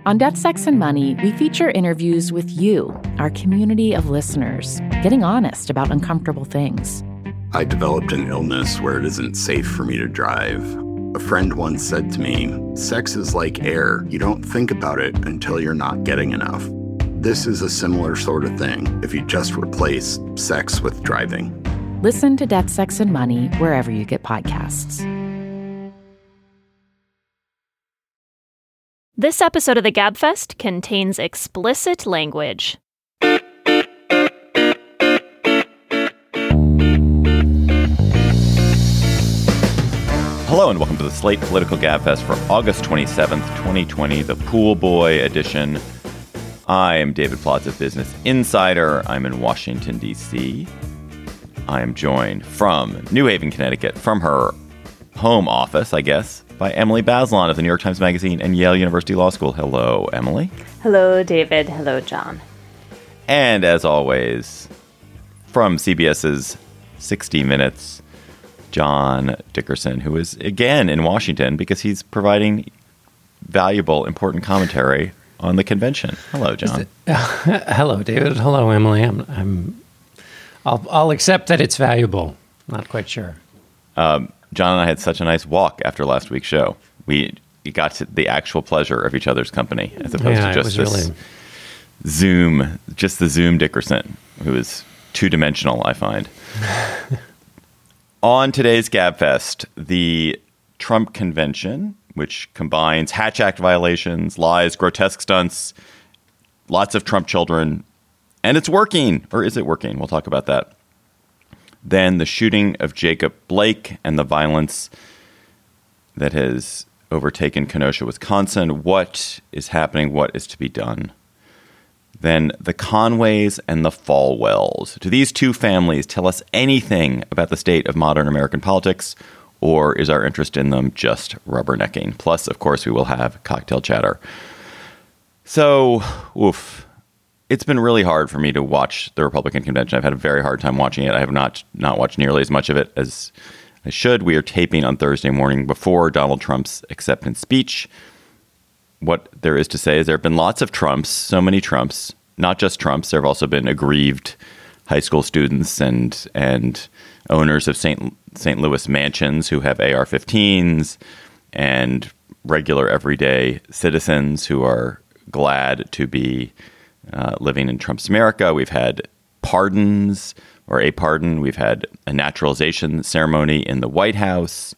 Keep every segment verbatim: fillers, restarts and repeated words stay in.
On Death, Sex, and Money, we feature interviews with you, our community of listeners, getting honest about uncomfortable things. I developed an illness where it isn't safe for me to drive. A friend once said to me, sex is like air. You don't think about it until you're not getting enough. This is a similar sort of thing if you just replace sex with driving. Listen to Death, Sex, and Money wherever you get podcasts. This episode of the Gabfest contains explicit language. Hello and welcome to the Slate Political Gabfest for August twenty-seventh, twenty twenty, the Pool Boy edition. I am David Plaza, Business Insider. I'm in Washington, D C I am joined from New Haven, Connecticut, from her home office, I guess, by Emily Bazelon of the New York Times Magazine and Yale University Law School. Hello, Emily. Hello, David. Hello, John. And as always, from CBS's sixty minutes, John Dickerson, who is again in Washington because he's providing valuable, important commentary on the convention. Hello, John. Uh, hello, David. Hello, Emily. I'm, I'm, I'll, I'll accept that it's valuable. Not quite sure. Um, John and I had such a nice walk after last week's show. We got to the actual pleasure of each other's company as opposed yeah, to just this really... Zoom, just the Zoom Dickerson, who is two-dimensional, I find. On today's Gabfest, the Trump convention, which combines Hatch Act violations, lies, grotesque stunts, lots of Trump children, and it's working. Or is it working? We'll talk about that. Then the shooting of Jacob Blake and the violence that has overtaken Kenosha, Wisconsin. What is happening? What is to be done? Then the Conways and the Falwells. Do these two families tell us anything about the state of modern American politics, or is our interest in them just rubbernecking? Plus, of course, we will have cocktail chatter. So, oof. It's been really hard for me to watch the Republican convention. I've had a very hard time watching it. I have not not watched nearly as much of it as I should. We are taping on Thursday morning before Donald Trump's acceptance speech. What there is to say is there have been lots of Trumps, so many Trumps, not just Trumps. There have also been aggrieved high school students and and owners of Saint Saint Louis mansions who have A R fifteens and regular everyday citizens who are glad to be Uh, living in Trump's America. We've had pardons or a pardon. We've had a naturalization ceremony in the White House.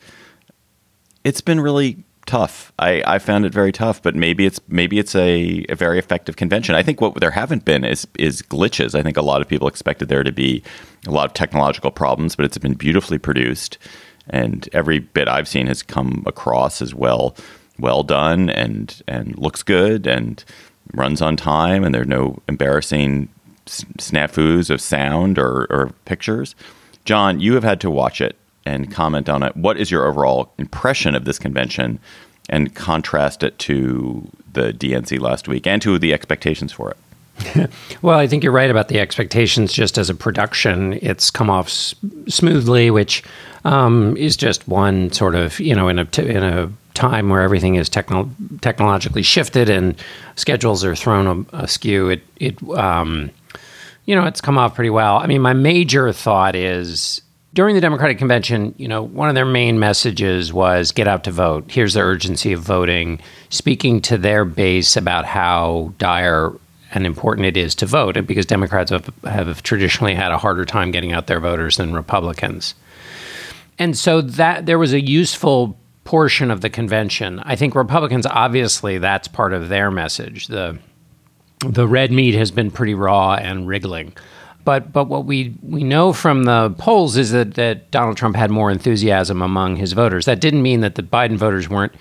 It's been really tough. I, I found it very tough, but maybe it's maybe it's a, a very effective convention. I think what there haven't been is is glitches. I think a lot of people expected there to be a lot of technological problems, but it's been beautifully produced, and every bit I've seen has come across as well well done and and looks good and runs on time, and there are no embarrassing snafus of sound or, or pictures. John, you have had to watch it and comment on it. What is your overall impression of this convention, and contrast it to the D N C last week and to the expectations for it? Well, I think you're right about the expectations. Just as a production, it's come off s- smoothly, which um, is just one sort of, you know, in a t- in a time where everything is techno- technologically shifted and schedules are thrown a- askew. It it um, you know, it's come off pretty well. I mean, my major thought is during the Democratic convention, you know, one of their main messages was get out to vote. Here's the urgency of voting, speaking to their base about how dire and important it is to vote, because Democrats have, have traditionally had a harder time getting out their voters than Republicans. And so that there was a useful portion of the convention. I think Republicans, obviously, that's part of their message. The the red meat has been pretty raw and wriggling. But but what we, we know from the polls is that, that Donald Trump had more enthusiasm among his voters. That didn't mean that the Biden voters weren't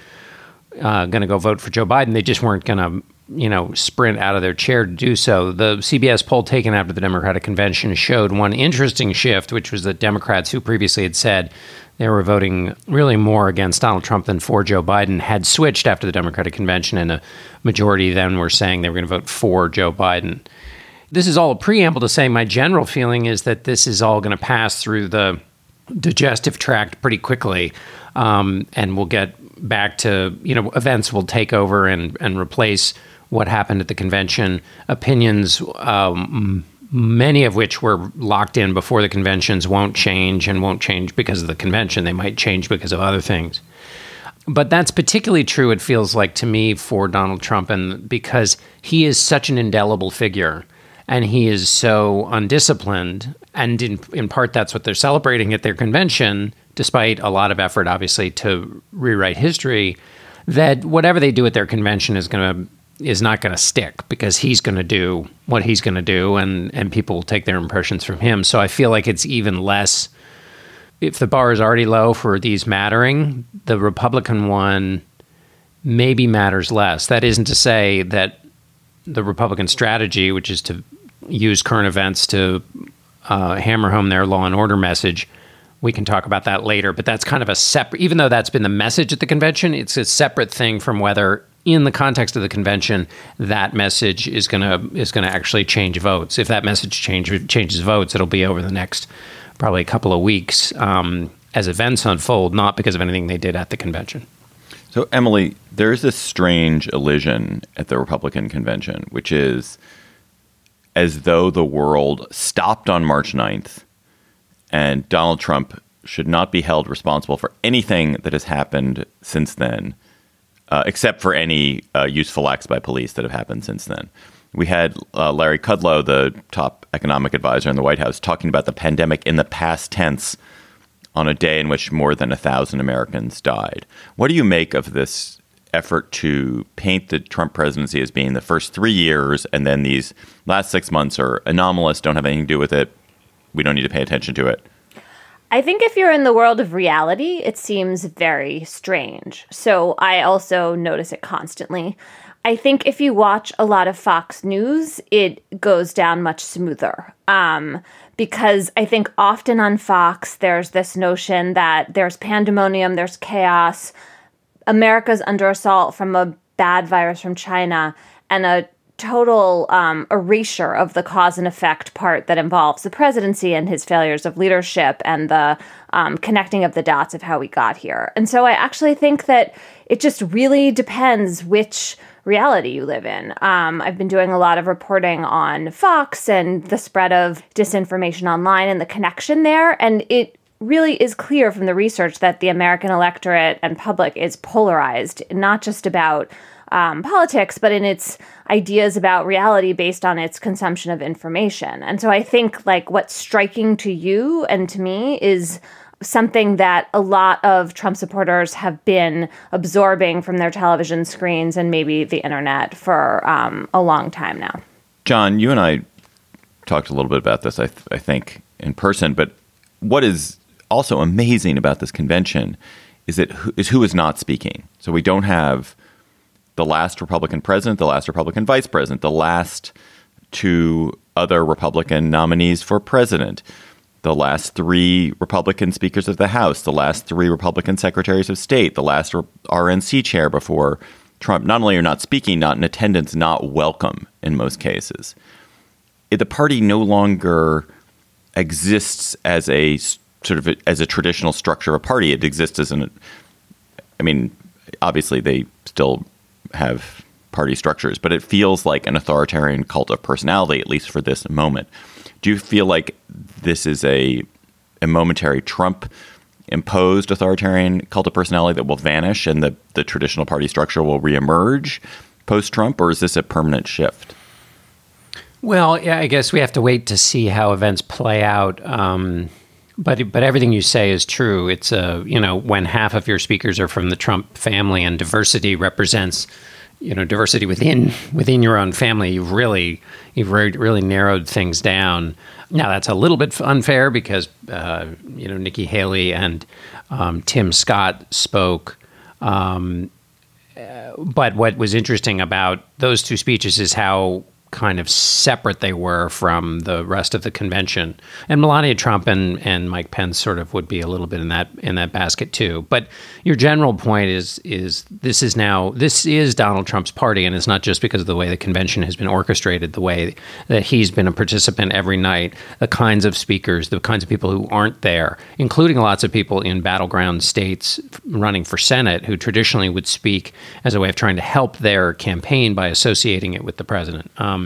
uh, going to go vote for Joe Biden. They just weren't going to, you know, sprint out of their chair to do so. The C B S poll taken after the Democratic convention showed one interesting shift, which was that Democrats who previously had said they were voting really more against Donald Trump than for Joe Biden had switched after the Democratic convention, and a majority then were saying they were going to vote for Joe Biden. This is all a preamble to say my general feeling is that this is all going to pass through the digestive tract pretty quickly, um, and we'll get back to, you know, events will take over and, and replace what happened at the convention. Opinions, um, many of which were locked in before the conventions, won't change and won't change because of the convention. They might change because of other things. But that's particularly true, it feels like to me, for Donald Trump, and because he is such an indelible figure and he is so undisciplined. And in, in part, that's what they're celebrating at their convention, despite a lot of effort, obviously, to rewrite history, that whatever they do at their convention is going to is not going to stick because he's going to do what he's going to do, and, and people will take their impressions from him. So I feel like it's even less, if the bar is already low for these mattering, the Republican one maybe matters less. That isn't to say that the Republican strategy, which is to use current events to uh, hammer home their law and order message, we can talk about that later, but that's kind of a separate, even though that's been the message at the convention, it's a separate thing from whether in the context of the convention, that message is going to is going to actually change votes. If that message change, changes votes, it'll be over the next probably a couple of weeks um, as events unfold, not because of anything they did at the convention. So, Emily, there is this strange illusion at the Republican convention, which is as though the world stopped on March ninth and Donald Trump should not be held responsible for anything that has happened since then. Uh, except for any uh, useful acts by police that have happened since then. We had uh, Larry Kudlow, the top economic advisor in the White House, talking about the pandemic in the past tense on a day in which more than a thousand Americans died. What do you make of this effort to paint the Trump presidency as being the first three years and then these last six months are anomalous, don't have anything to do with it, we don't need to pay attention to it? I think if you're in the world of reality, it seems very strange. So I also notice it constantly. I think if you watch a lot of Fox News, it goes down much smoother. Um, because I think often on Fox, there's this notion that there's pandemonium, there's chaos, America's under assault from a bad virus from China, and a total um, erasure of the cause and effect part that involves the presidency and his failures of leadership and the um, connecting of the dots of how we got here. And so I actually think that it just really depends which reality you live in. Um, I've been doing a lot of reporting on Fox and the spread of disinformation online and the connection there. And it really is clear from the research that the American electorate and public is polarized, not just about Um, politics, but in its ideas about reality based on its consumption of information. And so I think like what's striking to you and to me is something that a lot of Trump supporters have been absorbing from their television screens and maybe the internet for um, a long time now. John, you and I talked a little bit about this, I, th- I think, in person, but what is also amazing about this convention is that who, is who is not speaking. So we don't have the last Republican president, the last Republican vice president, the last two other Republican nominees for president, the last three Republican speakers of the House, the last three Republican secretaries of state, the last R N C chair before Trump. Not only are not speaking, not in attendance, not welcome in most cases. The party no longer exists as a sort of a, as a traditional structure of a party. It exists as an, I mean, obviously they still have party structures, but it feels like an authoritarian cult of personality, at least for this moment. Do you feel like this is a, a momentary Trump-imposed authoritarian cult of personality that will vanish and the, the traditional party structure will reemerge post-Trump, or is this a permanent shift? Well, yeah, I guess we have to wait to see how events play out. Um, but but everything you say is true. It's a you know when half of your speakers are from the Trump family and diversity represents you know diversity within within your own family. You've really you've re- really narrowed things down. Now that's a little bit unfair because uh, you know Nikki Haley and um, Tim Scott spoke. Um, uh, but what was interesting about those two speeches is how kind of separate they were from the rest of the convention. And Melania Trump and, and Mike Pence sort of would be a little bit in that in that basket too. But your general point is is this is now this is Donald Trump's party, and it's not just because of the way the convention has been orchestrated, the way that he's been a participant every night, the kinds of speakers, the kinds of people who aren't there, including lots of people in battleground states running for Senate who traditionally would speak as a way of trying to help their campaign by associating it with the president. Um,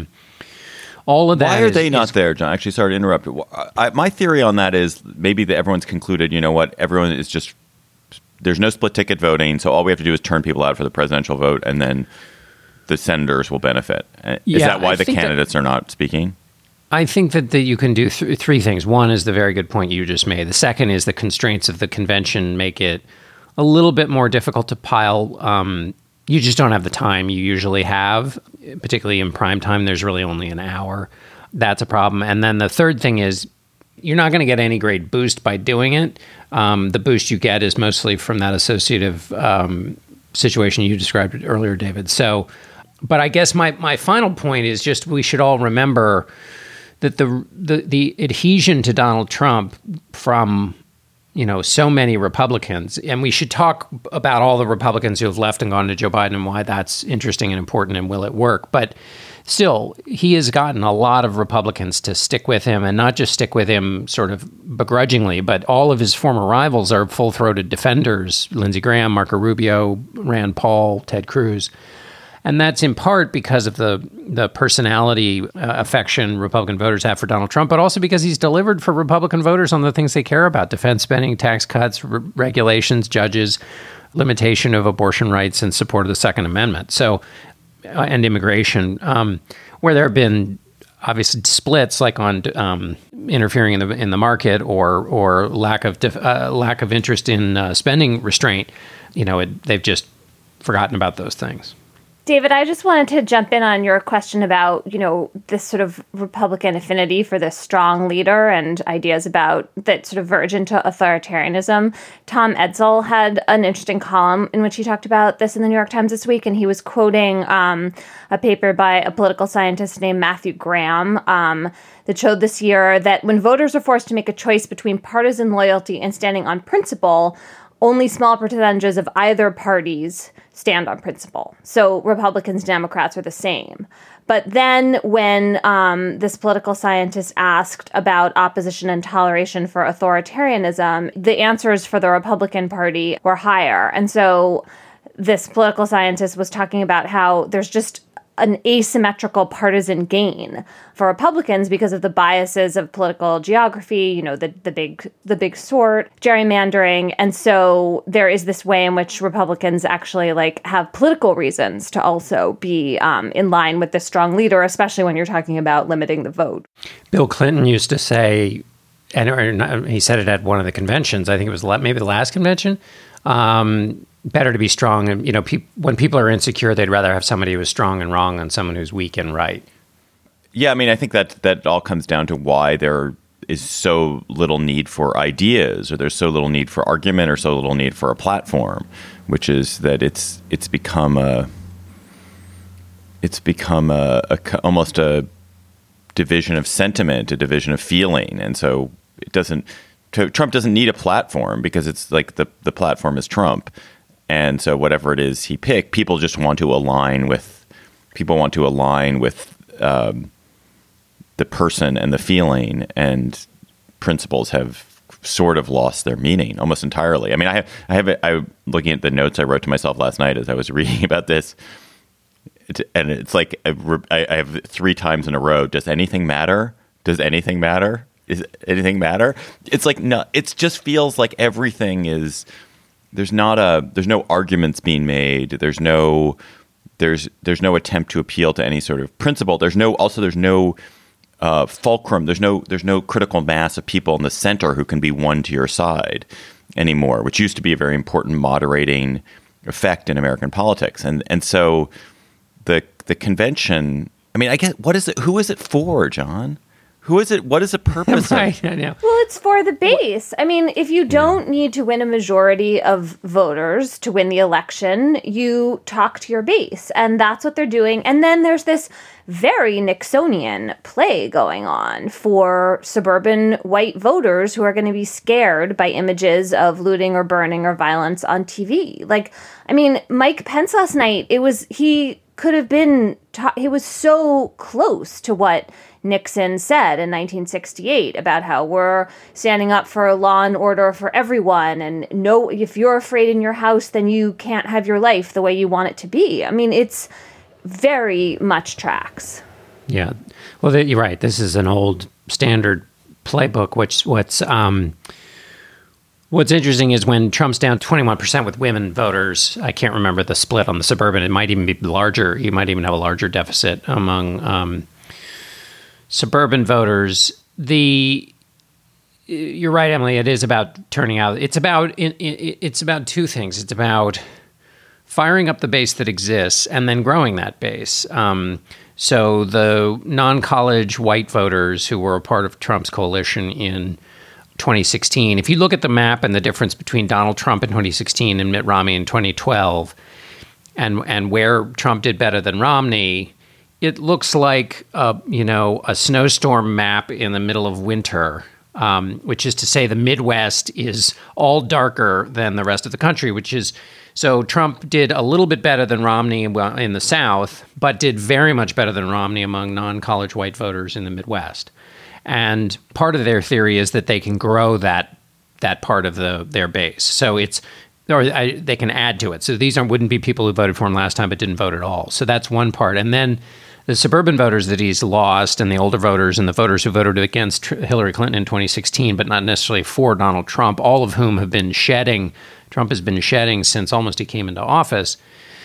All of that. Why are is, they not is, there, John? Actually, sorry to interrupt. I, my theory on that is maybe that everyone's concluded, you know what, everyone is just, there's no split ticket voting, so all we have to do is turn people out for the presidential vote, and then the senators will benefit. Is yeah, that why I the candidates that, are not speaking? I think that, that you can do th- three things. One is the very good point you just made. The second is the constraints of the convention make it a little bit more difficult to pile. Um, you just don't have the time you usually have, particularly in prime time. There's really only an hour. That's a problem. And then the third thing is you're not going to get any great boost by doing it. Um, the boost you get is mostly from that associative um, situation you described earlier, David. So, but I guess my, my final point is just we should all remember that the the, the adhesion to Donald Trump from you know, so many Republicans, and we should talk about all the Republicans who have left and gone to Joe Biden and why that's interesting and important and will it work. But still, he has gotten a lot of Republicans to stick with him, and not just stick with him sort of begrudgingly, but all of his former rivals are full-throated defenders: Lindsey Graham, Marco Rubio, Rand Paul, Ted Cruz. And that's in part because of the the personality uh, affection Republican voters have for Donald Trump, but also because he's delivered for Republican voters on the things they care about: defense spending, tax cuts, re- regulations, judges, limitation of abortion rights, and support of the Second Amendment. So, uh, and immigration, um, where there have been obviously splits, like on um, interfering in the in the market or or lack of def- uh, lack of interest in uh, spending restraint. You know, it, they've just forgotten about those things. David, I just wanted to jump in on your question about, you know, this sort of Republican affinity for this strong leader and ideas about that sort of verge into authoritarianism. Tom Edsall had an interesting column in which he talked about this in the New York Times this week, and he was quoting um, a paper by a political scientist named Matthew Graham um, that showed this year that when voters are forced to make a choice between partisan loyalty and standing on principle, only small percentages of either parties stand on principle. So Republicans, Democrats are the same. But then when um, this political scientist asked about opposition and toleration for authoritarianism, the answers for the Republican Party were higher. And so this political scientist was talking about how there's just an asymmetrical partisan gain for Republicans because of the biases of political geography, you know, the, the big the big sort, gerrymandering. And so there is this way in which Republicans actually like have political reasons to also be um, in line with this strong leader, especially when you're talking about limiting the vote. Bill Clinton used to say, and or not, he said it at one of the conventions, I think it was maybe the last convention, um, better to be strong. And, you know, pe- when people are insecure, they'd rather have somebody who is strong and wrong than someone who's weak and right. Yeah, I mean, I think that that all comes down to why there is so little need for ideas, or there's so little need for argument, or so little need for a platform, which is that it's it's become a it's become a, a almost a division of sentiment, a division of feeling, and so it doesn't. Trump doesn't need a platform because it's like the the platform is Trump. And so whatever it is he picked, people just want to align with, people want to align with um, the person and the feeling, and principles have sort of lost their meaning almost entirely. I mean, I have, I have, a, I looking at the notes I wrote to myself last night as I was reading about this, and it's like I, I have three times in a row. Does anything matter? Does anything matter? Is anything matter? It's like no. It just feels like everything is. There's not a there's no arguments being made. There's no there's there's no attempt to appeal to any sort of principle. There's no also there's no uh, fulcrum. There's no there's no critical mass of people in the center who can be won to your side anymore, which used to be a very important moderating effect in American politics. And and so the the convention. I mean, I guess what is it? Who is it for, John? Who is it? What is the purpose right, of I know. Well, it's for the base. I mean, if you don't need to win a majority of voters to win the election, you talk to your base. And that's what they're doing. And then there's this very Nixonian play going on for suburban white voters who are going to be scared by images of looting or burning or violence on T V. Like, I mean, Mike Pence last night, it was, he could have been, ta- he was so close to what Nixon said in nineteen sixty-eight about how we're standing up for law and order for everyone. And no, if you're afraid in your house, then you can't have your life the way you want it to be. I mean, it's very much tracks. Yeah. Well, th- you're right. This is an old standard playbook, which what's, um, what's interesting is when Trump's down twenty-one percent with women voters, I can't remember the split on the suburban. It might even be larger. You might even have a larger deficit among, um, suburban voters. The you're right, Emily. It is about turning out. It's about it, it, it's about two things. It's about firing up the base that exists and then growing that base. Um, so the non-college white voters who were a part of Trump's coalition in twenty sixteen. If you look at the map and the difference between Donald Trump in twenty sixteen and Mitt Romney in twenty twelve, and and where Trump did better than Romney, it looks like a, you know, a snowstorm map in the middle of winter, um, which is to say the Midwest is all darker than the rest of the country, which is, so Trump did a little bit better than Romney in the South, but did very much better than Romney among non-college white voters in the Midwest. And part of their theory is that they can grow that that part of the their base. So it's, or I, they can add to it. So these aren't, wouldn't be people who voted for him last time but didn't vote at all. So that's one part. And then the suburban voters that he's lost and the older voters and the voters who voted against Hillary Clinton in twenty sixteen, but not necessarily for Donald Trump, all of whom have been shedding, Trump has been shedding since almost he came into office.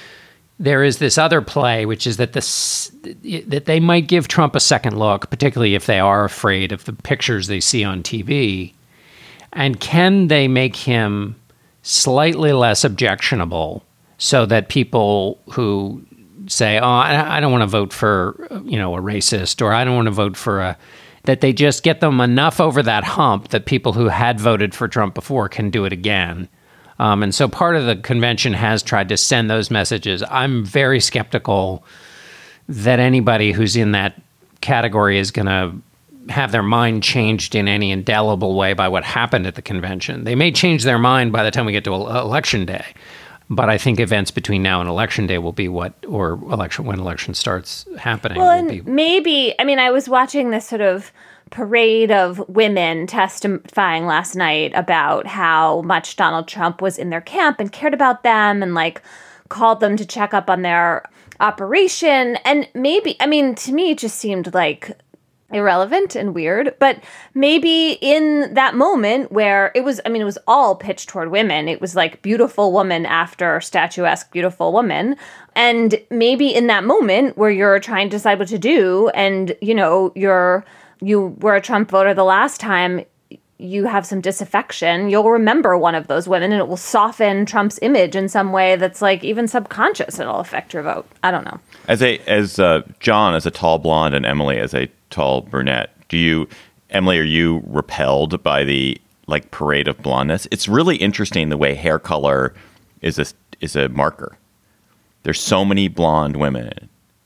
There is this other play, which is that this, that they might give Trump a second look, particularly if they are afraid of the pictures they see on T V. And can they make him slightly less objectionable so that people who say, oh, I don't want to vote for, you know, a racist, or I don't want to vote for a, that they just get them enough over that hump that people who had voted for Trump before can do it again. Um, and so part of the convention has tried to send those messages. I'm very skeptical that anybody who's in that category is going to have their mind changed in any indelible way by what happened at the convention. They may change their mind by the time we get to election day. But I think events between now and election day will be what, or election when election starts happening. Well, and be, maybe, I mean, I was watching this sort of parade of women testifying last night about how much Donald Trump was in their camp and cared about them and like called them to check up on their operation. And maybe, I mean, to me, it just seemed like irrelevant and weird, but maybe in that moment where it was, I mean, it was all pitched toward women. It was like beautiful woman after statuesque beautiful woman. And maybe in that moment where you're trying to decide what to do and, you know, you're, you were a Trump voter the last time, you have some disaffection, you'll remember one of those women and it will soften Trump's image in some way that's like even subconscious. It'll affect your vote. I don't know. As a, as uh, John, as a tall blonde and Emily as a tall brunette, do you, Emily, are you repelled by the like parade of blondness? It's really interesting the way hair color is a, is a marker. There's so many blonde women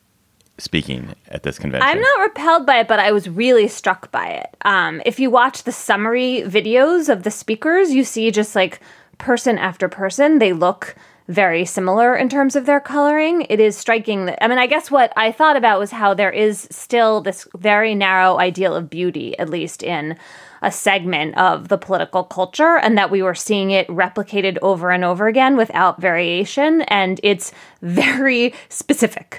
speaking at this convention. I'm not repelled by it, but I was really struck by it. Um, if you watch the summary videos of the speakers, you see just like person after person, they look very similar in terms of their coloring. It is striking that, I mean, I guess what I thought about was how there is still this very narrow ideal of beauty, at least in a segment of the political culture, and that we were seeing it replicated over and over again without variation. And it's very specific.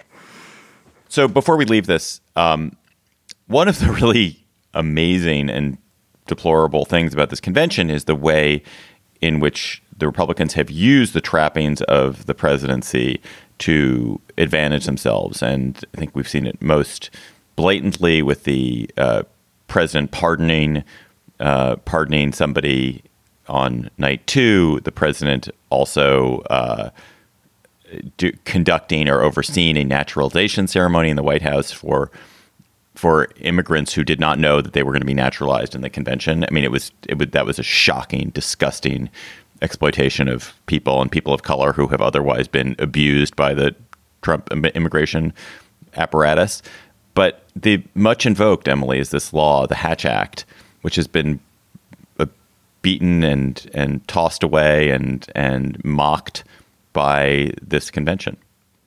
So before we leave this, um, one of the really amazing and deplorable things about this convention is the way in which the Republicans have used the trappings of the presidency to advantage themselves. And I think we've seen it most blatantly with the uh, president pardoning, uh, pardoning somebody on night two. The president also uh, do, conducting or overseeing a naturalization ceremony in the White House for for immigrants who did not know that they were going to be naturalized in the convention. I mean, it was it was that was a shocking, disgusting exploitation of people and people of color who have otherwise been abused by the Trump immigration apparatus. But the much invoked, Emily, is this law, the Hatch Act, which has been uh, beaten and and tossed away and and mocked by this convention.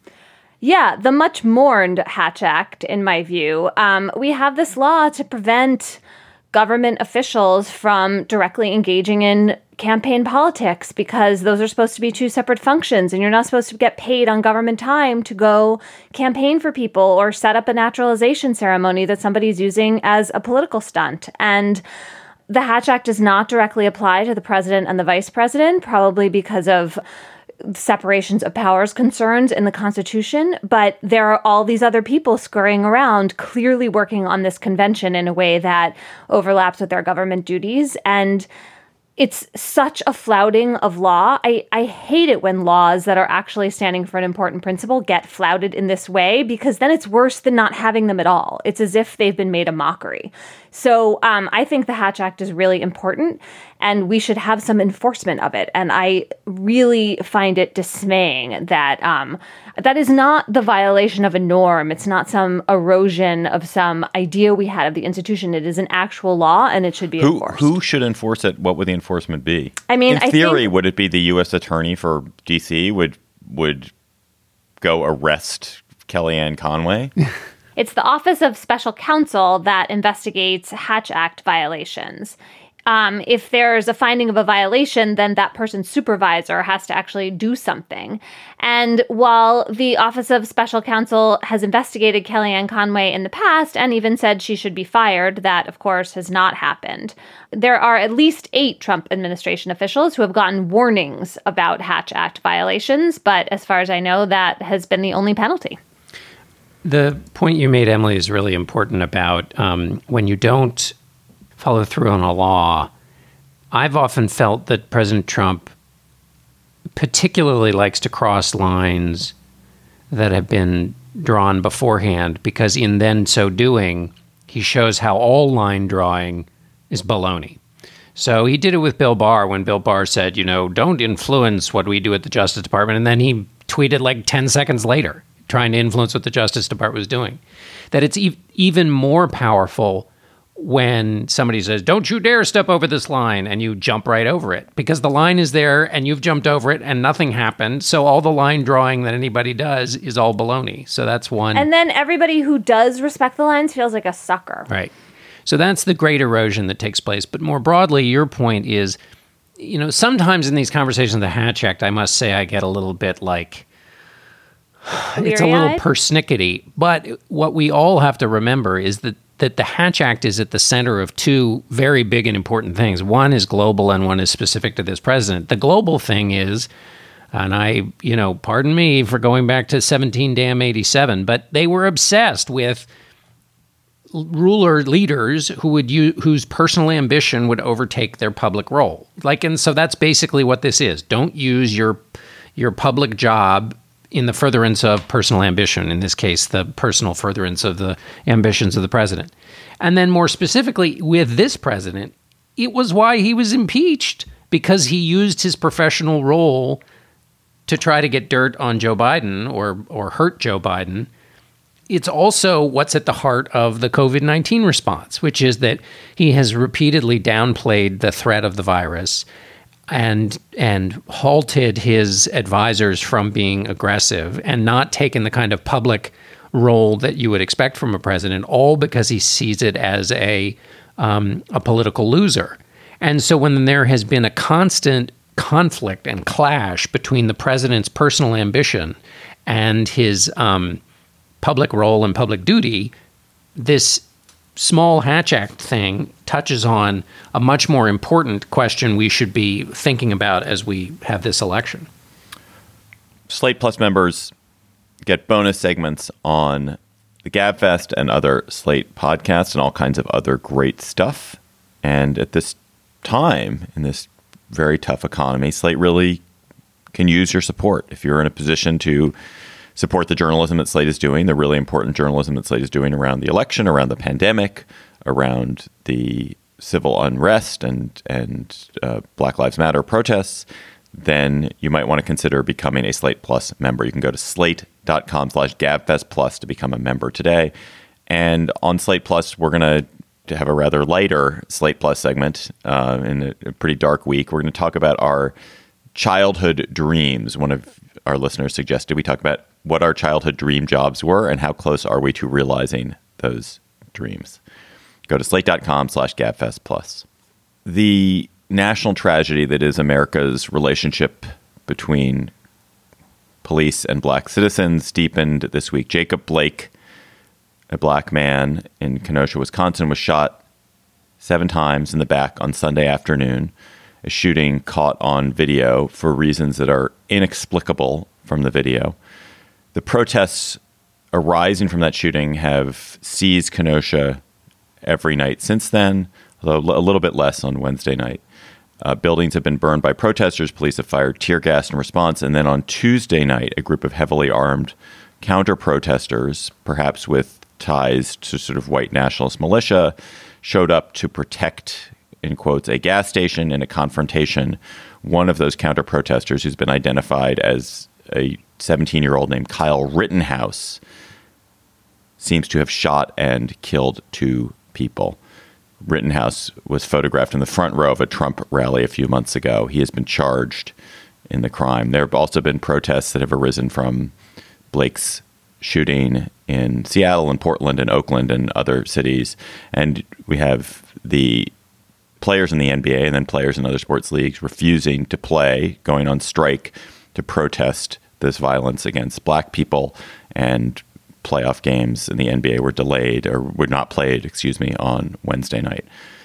Yeah, the much mourned Hatch Act, in my view. Um, we have this law to prevent government officials from directly engaging in campaign politics because those are supposed to be two separate functions and you're not supposed to get paid on government time to go campaign for people or set up a naturalization ceremony that somebody's using as a political stunt. And the Hatch Act does not directly apply to the president and the vice president, probably because of separations of powers concerns in the Constitution, but there are all these other people scurrying around clearly working on this convention in a way that overlaps with their government duties. And it's such a flouting of law. I, I hate it when laws that are actually standing for an important principle get flouted in this way, because then it's worse than not having them at all. It's as if they've been made a mockery. So um, I think the Hatch Act is really important, and we should have some enforcement of it. And I really find it dismaying that um, that is not the violation of a norm. It's not some erosion of some idea we had of the institution. It is an actual law, and it should be who, enforced. Who should enforce it? What would the enforcement be? I mean, in I theory, think, would it be the U S attorney for D C would would go arrest Kellyanne Conway? It's the Office of Special Counsel that investigates Hatch Act violations. Um, if there's a finding of a violation, then that person's supervisor has to actually do something. And while the Office of Special Counsel has investigated Kellyanne Conway in the past and even said she should be fired, that, of course, has not happened. There are at least eight Trump administration officials who have gotten warnings about Hatch Act violations, but as far as I know, that has been the only penalty. The point you made, Emily, is really important about um, when you don't follow through on a law. I've often felt that President Trump particularly likes to cross lines that have been drawn beforehand, because in then so doing, he shows how all line drawing is baloney. So he did it with Bill Barr when Bill Barr said, you know, don't influence what we do at the Justice Department. And then he tweeted like ten seconds later, trying to influence what the Justice Department was doing. That it's e- even more powerful when somebody says, don't you dare step over this line, and you jump right over it, because the line is there and you've jumped over it and nothing happened. So all the line drawing that anybody does is all baloney. So that's one. And then everybody who does respect the lines feels like a sucker. Right. So that's the great erosion that takes place. But more broadly, your point is, you know, sometimes in these conversations of the Hatch Act, I must say I get a little bit like, it's a little persnickety. But what we all have to remember is that that the Hatch Act is at the center of two very big and important things. One is global and one is specific to this president. The global thing is, and I, you know, pardon me for going back to seventeen damn eighty-seven, but they were obsessed with ruler leaders who would use, whose personal ambition would overtake their public role. Like, and so that's basically what this is. Don't use your your public job in the furtherance of personal ambition, in this case, the personal furtherance of the ambitions of the president. And then more specifically, with this president, it was why he was impeached, because he used his professional role to try to get dirt on Joe Biden or or hurt Joe Biden. It's also what's at the heart of the covid nineteen response, which is that he has repeatedly downplayed the threat of the virus and and halted his advisors from being aggressive and not taken the kind of public role that you would expect from a president, all because he sees it as a um, a political loser. And so when there has been a constant conflict and clash between the president's personal ambition and his um, public role and public duty, this small Hatch Act thing touches on a much more important question we should be thinking about as we have this election. Slate Plus members get bonus segments on the GabFest and other Slate podcasts and all kinds of other great stuff. And at this time, in this very tough economy, Slate really can use your support. If you're in a position to support the journalism that Slate is doing, the really important journalism that Slate is doing around the election, around the pandemic, around the civil unrest and and uh, Black Lives Matter protests, then you might want to consider becoming a Slate Plus member. You can go to slate.com slash gabfest plus to become a member today. And on Slate Plus, we're going to have a rather lighter Slate Plus segment uh, in a, a pretty dark week. We're going to talk about our childhood dreams. One of our listeners suggested we talk about what our childhood dream jobs were and how close are we to realizing those dreams. Go to slate.com slash gabfest plus. The national tragedy that is America's relationship between police and black citizens deepened this week. Jacob Blake, a black man in Kenosha, Wisconsin, was shot seven times in the back on Sunday afternoon. A shooting caught on video for reasons that are inexplicable from the video. The protests arising from that shooting have seized Kenosha every night since then, although a little bit less on Wednesday night. Uh, buildings have been burned by protesters. Police have fired tear gas in response. And then on Tuesday night, a group of heavily armed counter-protesters, perhaps with ties to sort of white nationalist militia, showed up to protect, in quotes, a gas station in a confrontation. One of those counter-protesters, who's been identified as a seventeen-year-old named Kyle Rittenhouse, seems to have shot and killed two people. Rittenhouse was photographed in the front row of a Trump rally a few months ago. He has been charged in the crime. There have also been protests that have arisen from Blake's shooting in Seattle and Portland and Oakland and other cities. And we have the players in the N B A and then players in other sports leagues refusing to play, going on strike to protest this violence against black people, and playoff games in the N B A were delayed or were not played, excuse me, on Wednesday night.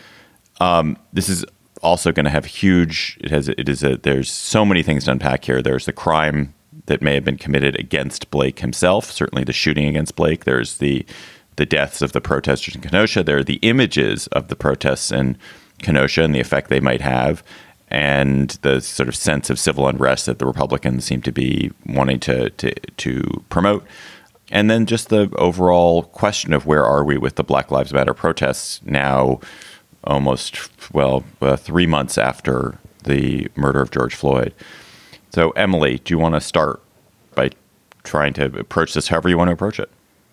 Um, this is also going to have huge, it has, it is a, there's so many things to unpack here. There's the crime that may have been committed against Blake himself, certainly the shooting against Blake. There's the, the deaths of the protesters in Kenosha. There are the images of the protests in Kenosha and the effect they might have, and the sort of sense of civil unrest that the Republicans seem to be wanting to, to, to promote. And then just the overall question of where are we with the Black Lives Matter protests now, almost, well, uh, three months after the murder of George Floyd. So, Emily, do you want to start by trying to approach this however you want to approach it?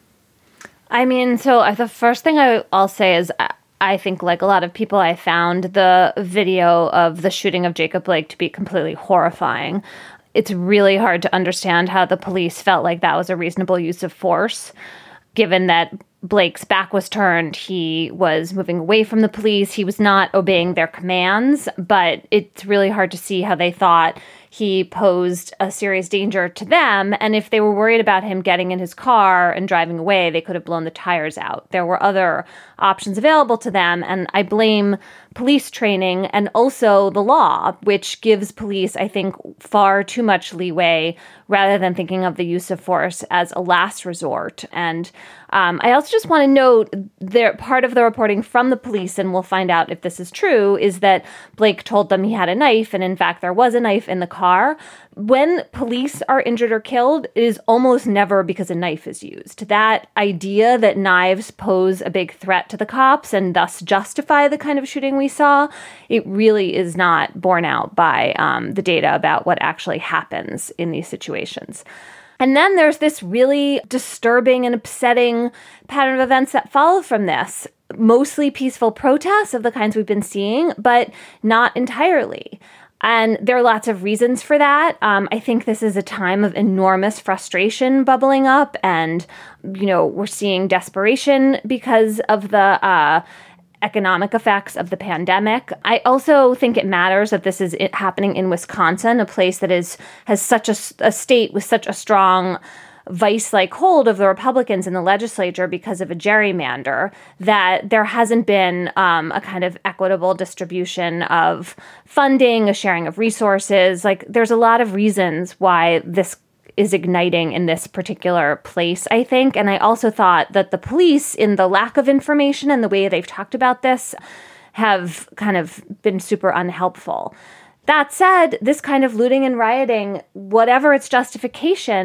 I mean, so the first thing I, I'll say is I think, like a lot of people, I found the video of the shooting of Jacob Blake to be completely horrifying. It's really hard to understand how the police felt like that was a reasonable use of force, given that Blake's back was turned. He was moving away from the police. He was not obeying their commands, but it's really hard to see how they thought he posed a serious danger to them. And if they were worried about him getting in his car and driving away, they could have blown the tires out. There were other options available to them. And I blame police training and also the law, which gives police, I think, far too much leeway rather than thinking of the use of force as a last resort. And um, I also just want to note that part of the reporting from the police, and we'll find out if this is true, is that Blake told them he had a knife. And in fact, there was a knife in the car. When police are injured or killed, it is almost never because a knife is used. That idea that knives pose a big threat to the cops and thus justify the kind of shooting we saw, it really is not borne out by um, the data about what actually happens in these situations. And then there's this really disturbing and upsetting pattern of events that follow from this. Mostly peaceful protests of the kinds we've been seeing, but not entirely. And there are lots of reasons for that. Um, I think this is a time of enormous frustration bubbling up, and, you know, we're seeing desperation because of the uh, economic effects of the pandemic. I also think it matters that this is it happening in Wisconsin, a place that is has such a, a state with such a strong vice-like hold of the Republicans in the legislature because of a gerrymander, that there hasn't been um, a kind of equitable distribution of funding, a sharing of resources. Like, there's a lot of reasons why this is igniting in this particular place, I think. And I also thought that the police, in the lack of information and the way they've talked about this, have kind of been super unhelpful. That said, this kind of looting and rioting, whatever its justification,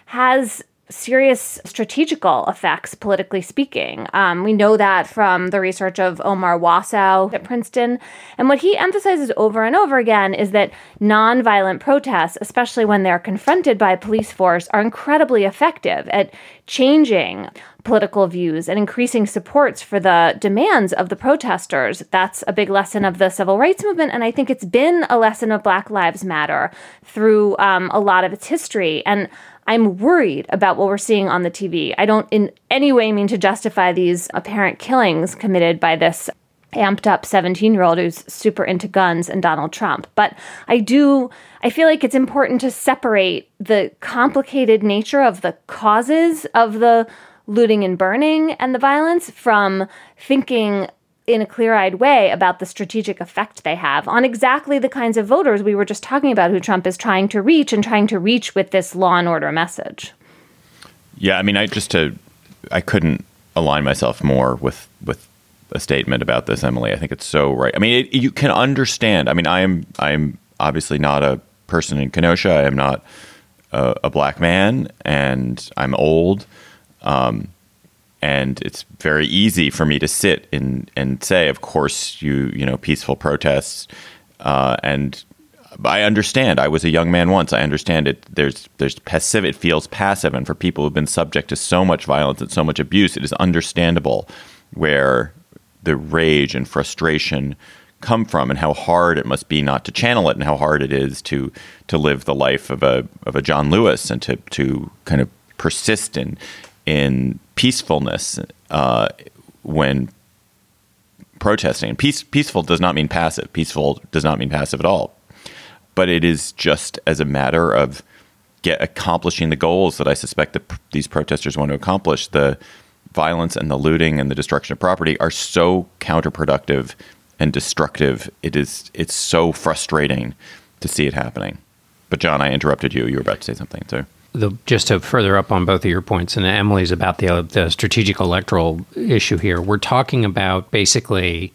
has serious strategical effects, politically speaking. Um, we know that from the research of Omar Wasow at Princeton. And what he emphasizes over and over again is that nonviolent protests, especially when they're confronted by a police force, are incredibly effective at changing political views and increasing supports for the demands of the protesters. That's a big lesson of the civil rights movement. And I think it's been a lesson of Black Lives Matter through um, a lot of its history. And I'm worried about what we're seeing on the T V. I don't in any way mean to justify these apparent killings committed by this amped up seventeen-year-old who's super into guns and Donald Trump. But I do, I feel like it's important to separate the complicated nature of the causes of the looting and burning and the violence from thinking in a clear-eyed way about the strategic effect they have on exactly the kinds of voters we were just talking about who Trump is trying to reach and trying to reach with this law and order message. Yeah, I mean, I just to, I couldn't align myself more with with a statement about this, Emily. I think it's so right. I mean, it, you can understand. I mean, I am I am obviously not a person in Kenosha. I am not a, a black man, and I'm old. Um, And it's very easy for me to sit in, and say, of course, you you know, peaceful protests. Uh, and I understand. I was a young man once. I understand it. There's there's passive. It feels passive. And for people who've been subject to so much violence and so much abuse, it is understandable where the rage and frustration come from, and how hard it must be not to channel it, and how hard it is to to live the life of a of a John Lewis, and to to kind of persist in in peacefulness uh, when protesting. Peace, peaceful does not mean passive. Peaceful does not mean passive at all. But it is just as a matter of get accomplishing the goals that I suspect that p- these protesters want to accomplish. The violence and the looting and the destruction of property are so counterproductive and destructive. It is. It's so frustrating to see it happening. But John, I interrupted you. You were about to say something, so. The, just to further up on both of your points, and Emily's about the, uh, the strategic electoral issue here, we're talking about basically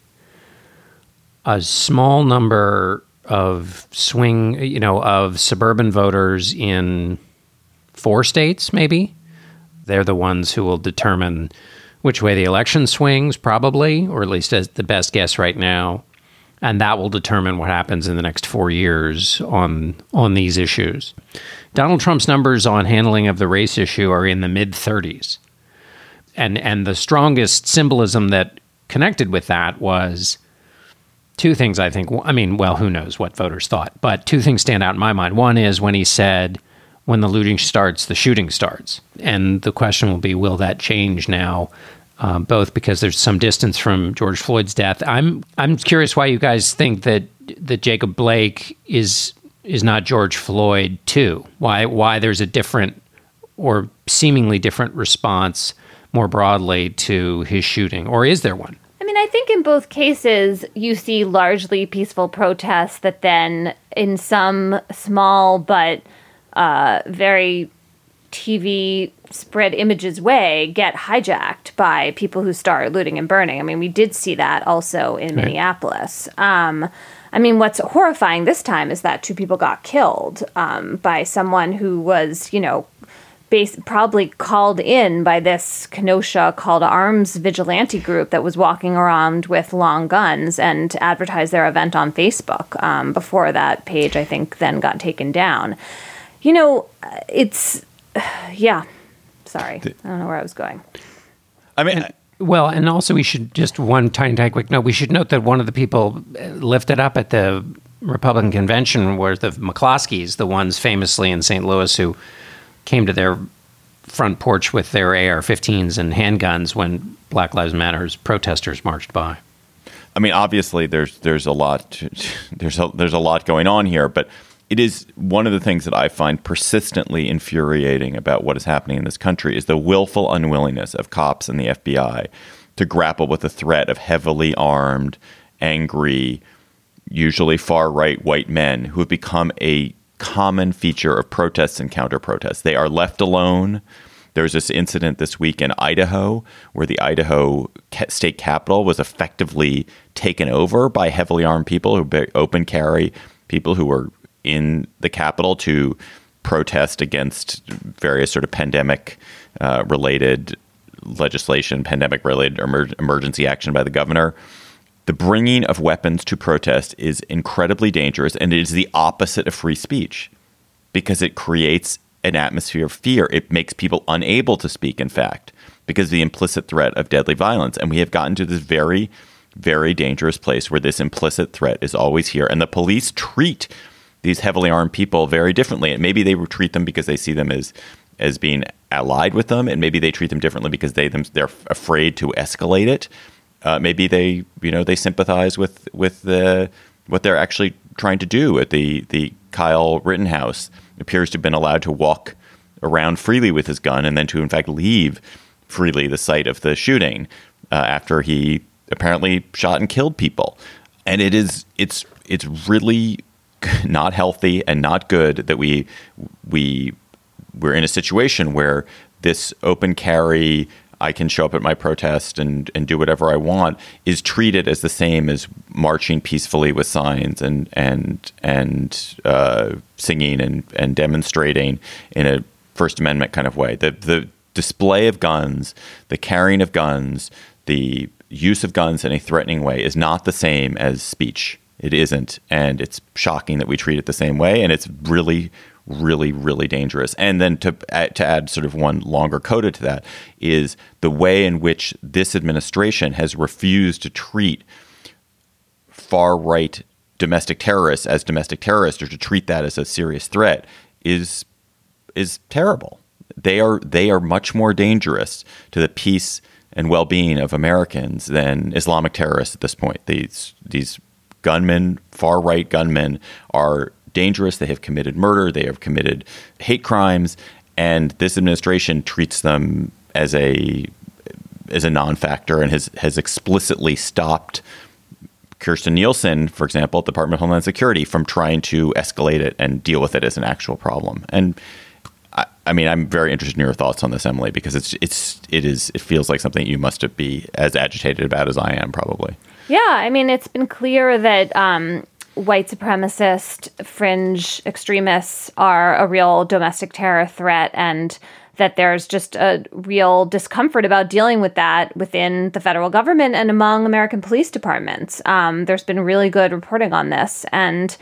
a small number of swing, you know, of suburban voters in four states, maybe. They're the ones who will determine which way the election swings, probably, or at least as the best guess right now. And that will determine what happens in the next four years on on these issues. Donald Trump's numbers on handling of the race issue are in the mid thirties. And and the strongest symbolism that connected with that was two things, I think. I mean, well, who knows what voters thought, but two things stand out in my mind. One is when he said, when the looting starts, the shooting starts. And the question will be, will that change now? Uh, both because there's some distance from George Floyd's death. I'm I'm curious why you guys think that that Jacob Blake is is not George Floyd too. Why why there's a different or seemingly different response more broadly to his shooting, or is there one? I mean, I think in both cases you see largely peaceful protests that then, in some small but uh, very T V spread images way, get hijacked by people who start looting and burning. I mean, we did see that also in right. Minneapolis. Um, I mean, what's horrifying this time is that two people got killed um, by someone who was, you know, base, probably called in by this Kenosha Call to Arms vigilante group that was walking around with long guns and advertised their event on Facebook um, before that page, I think, then got taken down. You know, it's, yeah. Sorry, I don't know where I was going. I mean, and, well, and also we should just one tiny, tiny quick note. We should note that one of the people lifted up at the Republican convention were the McCloskeys, the ones famously in Saint Louis who came to their front porch with their A R fifteens and handguns when Black Lives Matter's protesters marched by. I mean, obviously, there's there's a lot to, there's a, there's a lot going on here, but it is one of the things that I find persistently infuriating about what is happening in this country is the willful unwillingness of cops and the F B I to grapple with the threat of heavily armed, angry, usually far-right white men who have become a common feature of protests and counter-protests. They are left alone. There's this incident this week in Idaho where the Idaho state capitol was effectively taken over by heavily armed people who open carry, people who were in the Capitol to protest against various sort of pandemic uh, related legislation, pandemic related emer- emergency action by the governor. The bringing of weapons to protest is incredibly dangerous, and it is the opposite of free speech because it creates an atmosphere of fear. It makes people unable to speak, in fact, because of the implicit threat of deadly violence. And we have gotten to this very, very dangerous place where this implicit threat is always here. And the police treat these heavily armed people very differently. And maybe they treat them because they see them as as being allied with them. And maybe they treat them differently because they them, they're afraid to escalate it. Uh, maybe they, you know, they sympathize with with the what they're actually trying to do. At the the Kyle Rittenhouse appears to have been allowed to walk around freely with his gun and then to, in fact, leave freely the site of the shooting uh, after he apparently shot and killed people. And it is it's it's really not healthy and not good that we we we're in a situation where this open carry, I can show up at my protest and, and do whatever I want, is treated as the same as marching peacefully with signs and and and uh, singing and, and demonstrating in a First Amendment kind of way. The the display of guns, the carrying of guns, the use of guns in a threatening way is not the same as speech. It isn't, and it's shocking that we treat it the same way, and it's really, really, really dangerous. And then to to add sort of one longer coda to that is the way in which this administration has refused to treat far-right domestic terrorists as domestic terrorists or to treat that as a serious threat is is terrible. They are they are much more dangerous to the peace and well-being of Americans than Islamic terrorists at this point. These these gunmen, far-right gunmen, are dangerous. They have committed murder. They have committed hate crimes, and this administration treats them as a as a non-factor and has has explicitly stopped Kirstjen Nielsen, for example, at the Department of Homeland Security, from trying to escalate it and deal with it as an actual problem. And I, I mean, I'm very interested in your thoughts on this, Emily, because it's it's it is it feels like something you must be as agitated about as I am, probably. Yeah, I mean, it's been clear that um, white supremacist fringe extremists are a real domestic terror threat, and that there's just a real discomfort about dealing with that within the federal government and among American police departments. Um, there's been really good reporting on this, and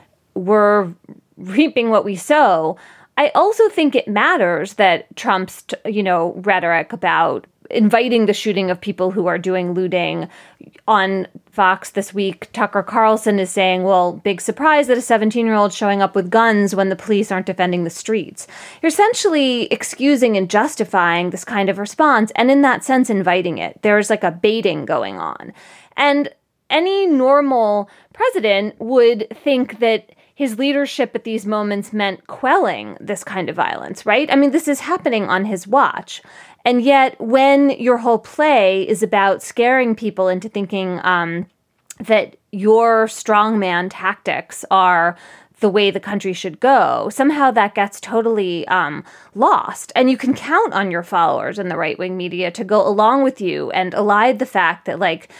we're reaping what we sow. I also think it matters that Trump's, you know, rhetoric about inviting the shooting of people who are doing looting. On Fox this week, Tucker Carlson is saying, well, big surprise that a seventeen-year-old showing up with guns when the police aren't defending the streets. You're essentially excusing and justifying this kind of response, and in that sense, inviting it. There's like a baiting going on. And any normal president would think that his leadership at these moments meant quelling this kind of violence, right? I mean, this is happening on his watch. And yet, when your whole play is about scaring people into thinking um, that your strongman tactics are the way the country should go, somehow that gets totally um, lost. And you can count on your followers in the right-wing media to go along with you and elide the fact that, like,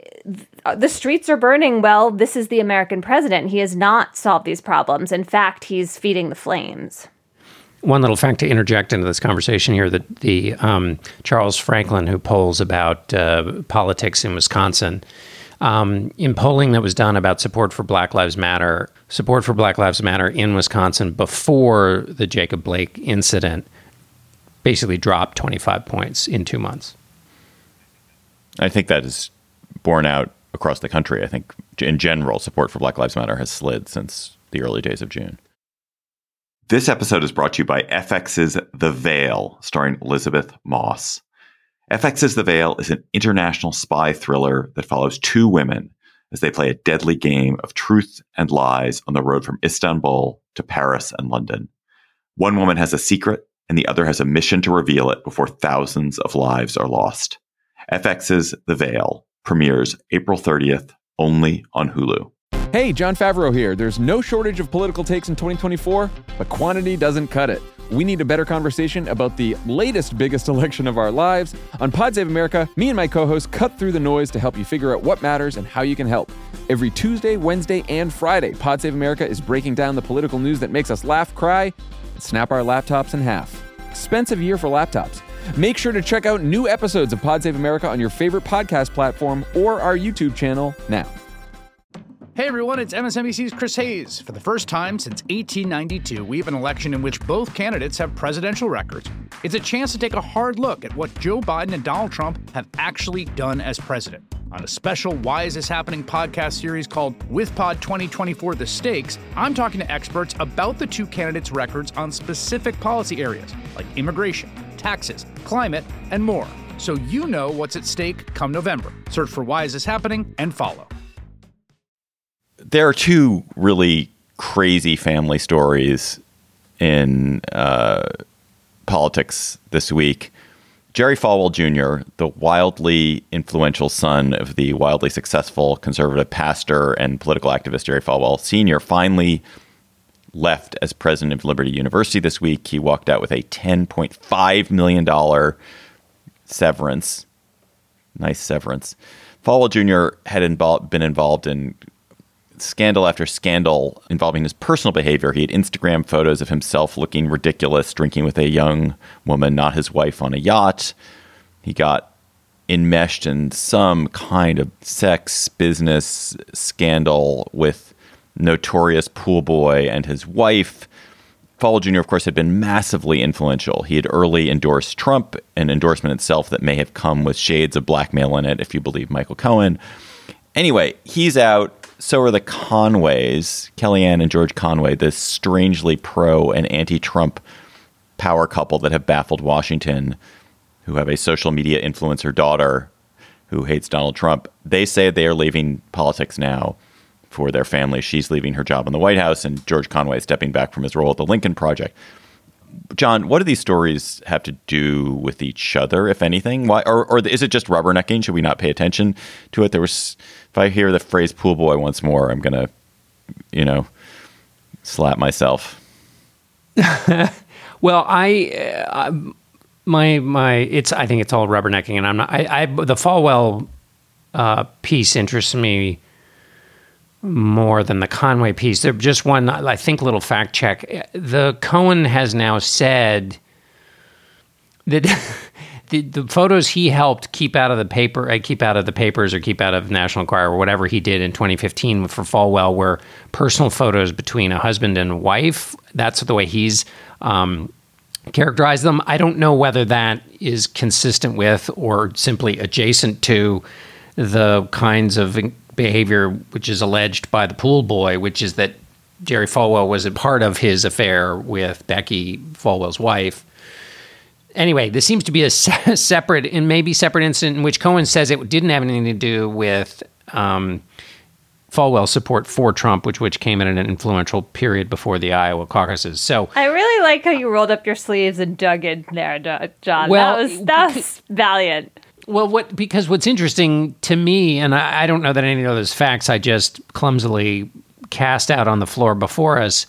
the streets are burning. Well, this is the American president. He has not solved these problems. In fact, he's feeding the flames. One little fact to interject into this conversation here, that the um, Charles Franklin, who polls about uh, politics in Wisconsin, um, in polling that was done about support for Black Lives Matter, support for Black Lives Matter in Wisconsin before the Jacob Blake incident basically dropped twenty-five points in two months. I think that is borne out across the country. I think in general, support for Black Lives Matter has slid since the early days of June. This episode is brought to you by F X's The Veil, starring Elizabeth Moss. F X's The Veil is an international spy thriller that follows two women as they play a deadly game of truth and lies on the road from Istanbul to Paris and London. One woman has a secret, and the other has a mission to reveal it before thousands of lives are lost. F X's The Veil premieres April thirtieth, only on Hulu. Hey, Jon Favreau here. There's no shortage of political takes in twenty twenty-four, but quantity doesn't cut it. we need a better conversation about the latest, biggest election of our lives. On Pod Save America, me and my co-hosts cut through the noise to help you figure out what matters and how you can help. Every Tuesday, Wednesday, and Friday, Pod Save America is breaking down the political news that makes us laugh, cry, and snap our laptops in half. Expensive year for laptops. Make sure to check out new episodes of Pod Save America on your favorite podcast platform or our YouTube channel now. Hey everyone, it's M S N B C's Chris Hayes. For the first time since eighteen ninety-two, we have an election in which both candidates have presidential records. It's a chance to take a hard look at what Joe Biden and Donald Trump have actually done as president. On a special Why Is This Happening podcast series called WithPod twenty twenty-four The Stakes, I'm talking to experts about the two candidates' records on specific policy areas like immigration, taxes, climate, and more. So you know what's at stake come November. Search for Why Is This Happening and follow. There are two really crazy family stories in uh, politics this week. Jerry Falwell Junior, the wildly influential son of the wildly successful conservative pastor and political activist Jerry Falwell Senior, finally left as president of Liberty University this week. He walked out with a ten point five million dollars severance. Nice severance. Falwell Junior had involved, been involved in scandal after scandal involving his personal behavior. He had Instagram photos of himself looking ridiculous, drinking with a young woman, not his wife, on a yacht. He got enmeshed in some kind of sex business scandal with notorious pool boy and his wife. Falwell Junior, of course, had been massively influential. He had early endorsed Trump, an endorsement itself that may have come with shades of blackmail in it, if you believe Michael Cohen. Anyway, he's out. So are the Conways, Kellyanne and George Conway, this strangely pro and anti-Trump power couple that have baffled Washington, who have a social media influencer daughter who hates Donald Trump. They say they are leaving politics now for their family. She's leaving her job in the White House, and George Conway is stepping back from his role at the Lincoln Project. John, what do these stories have to do with each other, if anything? Why, or, or is it just rubbernecking? Should we not pay attention to it? There was, if I hear the phrase "pool boy" once more, I'm gonna, you know, slap myself. Well, I, uh, my my, it's. I think it's all rubbernecking, and I'm not. I, I the Falwell uh, piece interests me more than the Conway piece. There just one, I think, little fact check. The Cohen has now said that the, the photos he helped keep out of the paper, uh, keep out of the papers, or keep out of National Enquirer, or whatever he did in twenty fifteen for Falwell, were personal photos between a husband and wife. That's the way he's um, characterized them. I don't know whether that is consistent with or simply adjacent to the kinds of behavior which is alleged by the pool boy, which is that Jerry Falwell was a part of his affair with Becky, Falwell's wife. Anyway, this seems to be a se- separate and maybe separate incident in which Cohen says it didn't have anything to do with um, Falwell's support for Trump, which which came at an influential period before the Iowa caucuses. So I really like how you rolled up your sleeves and dug in there, John. Well, that was that was valiant. Well, what because what's interesting to me, and I, I don't know that any of those facts I just clumsily cast out on the floor before us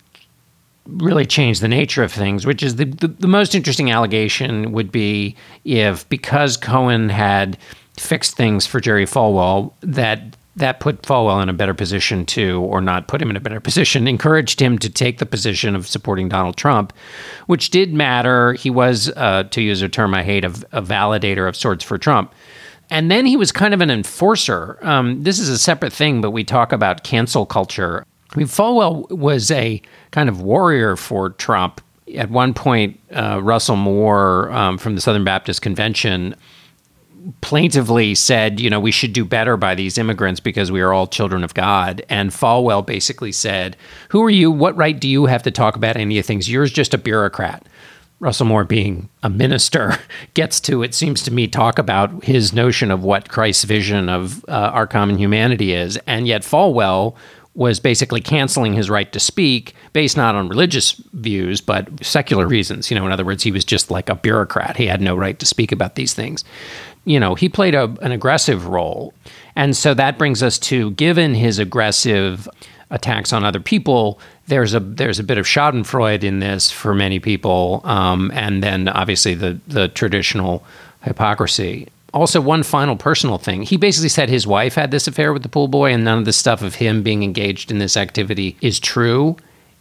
really change the nature of things, which is the, the, the most interesting allegation would be if, because Cohen had fixed things for Jerry Falwell, that that put Falwell in a better position to, or not put him in a better position, encouraged him to take the position of supporting Donald Trump, which did matter. He was, uh, to use a term I hate, a, a validator of sorts for Trump. And then he was kind of an enforcer. Um, this is a separate thing, but we talk about cancel culture. I mean, Falwell was a kind of warrior for Trump. At one point, uh, Russell Moore um, from the Southern Baptist Convention plaintively said, you know, we should do better by these immigrants because we are all children of God. And Falwell basically said, who are you? What right do you have to talk about any of things? You're just a bureaucrat. Russell Moore, being a minister, gets to, it seems to me, talk about his notion of what Christ's vision of uh, our common humanity is. And yet Falwell was basically canceling his right to speak based not on religious views, but secular reasons. You know, in other words, he was just like a bureaucrat. He had no right to speak about these things. You know, he played a, an aggressive role. And so that brings us to, given his aggressive attacks on other people, there's a there's a bit of Schadenfreude in this for many people, um, and then obviously the the traditional hypocrisy. Also, one final personal thing. He basically said his wife had this affair with the pool boy, and none of the stuff of him being engaged in this activity is true.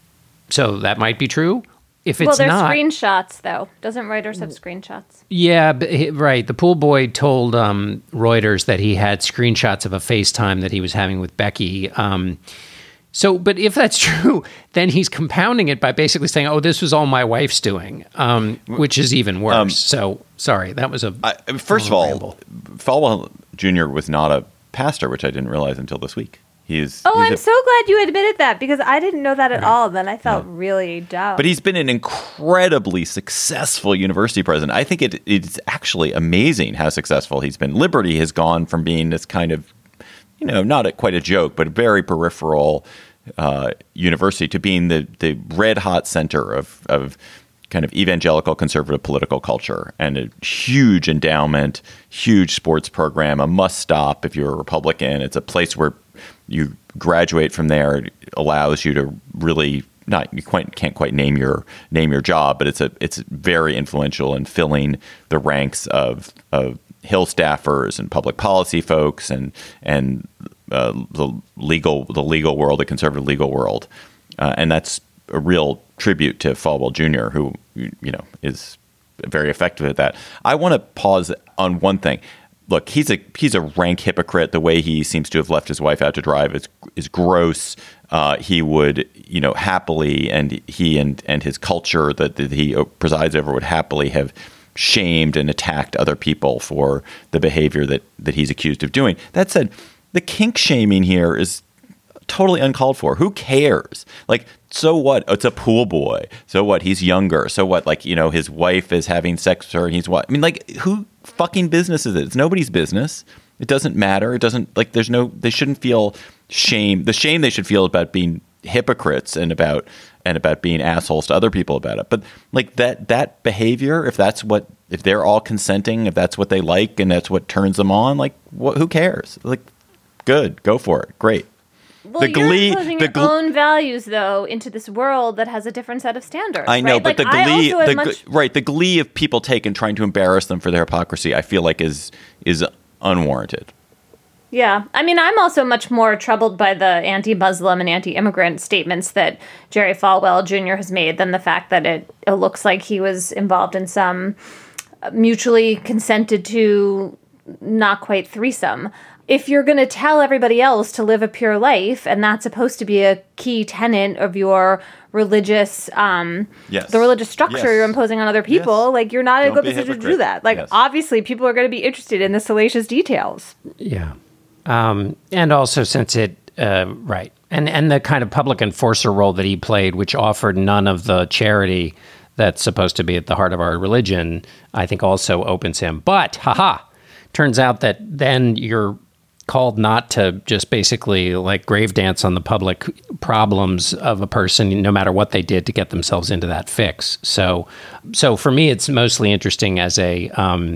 So that might be true. If it's well, there's not, screenshots, though. Doesn't Reuters have screenshots? Yeah, but he, right. The pool boy told um, Reuters that he had screenshots of a FaceTime that he was having with Becky. Um, so, but if that's true, then he's compounding it by basically saying, oh, this was all my wife's doing, um, which is even worse. Um, so, sorry, that was a... I, first of all, ramble. Falwell Junior was not a pastor, which I didn't realize until this week. He's, oh, he's I'm a, so glad you admitted that, because I didn't know that at all. Then I felt no. really dumb. But he's been an incredibly successful university president. I think it, it's actually amazing how successful he's been. Liberty has gone from being this kind of, you know, not a, quite a joke, but a very peripheral uh, university to being the, the red hot center of, of kind of evangelical conservative political culture, and a huge endowment, huge sports program, a must stop if you're a Republican. It's a place where you graduate from there. It allows you to really not you quite can't quite name your name your job, but it's a it's very influential in filling the ranks of of Hill staffers and public policy folks and and uh, the legal the legal world, the conservative legal world, uh, and that's a real tribute to Falwell Junior, who you know is very effective at that. I want to pause on one thing. Look, he's a he's a rank hypocrite. The way he seems to have left his wife out to drive is is gross. Uh, he would, you know, happily, and he and and his culture that, that he presides over would happily have shamed and attacked other people for the behavior that that he's accused of doing. That said, the kink shaming here is totally uncalled for. Who cares? Like, so what? It's a pool boy. So what? He's younger. So what? Like, you know, his wife is having sex with her. And he's what? I mean, like, who fucking business is it? It's nobody's business. It doesn't matter. It doesn't, like, there's no, they shouldn't feel shame. The shame they should feel about being hypocrites and about, and about being assholes to other people about it. But like that, that behavior, if that's what, if they're all consenting, if that's what they like and that's what turns them on, like, what, who cares? Like, good, go for it. Great. Well, the you're glee, imposing the your gl- own values, though, into this world that has a different set of standards. I know, right? but like, the glee, the, much- right, the glee of people take and trying to embarrass them for their hypocrisy, I feel like is is unwarranted. Yeah. I mean, I'm also much more troubled by the anti-Muslim and anti-immigrant statements that Jerry Falwell Junior has made than the fact that it, it looks like he was involved in some mutually consented to not quite threesome. If you're going to tell everybody else to live a pure life, and that's supposed to be a key tenet of your religious, um, yes. the religious structure yes. you're imposing on other people, yes. like you're not in a good position to do that. Like, yes. obviously, people are going to be interested in the salacious details. Yeah. Um, and also since it, uh, right. And, and the kind of public enforcer role that he played, which offered none of the charity that's supposed to be at the heart of our religion, I think also opens him. But, haha, turns out that then you're called not to just basically like grave dance on the public problems of a person, no matter what they did to get themselves into that fix. So, so for me, it's mostly interesting as a, um,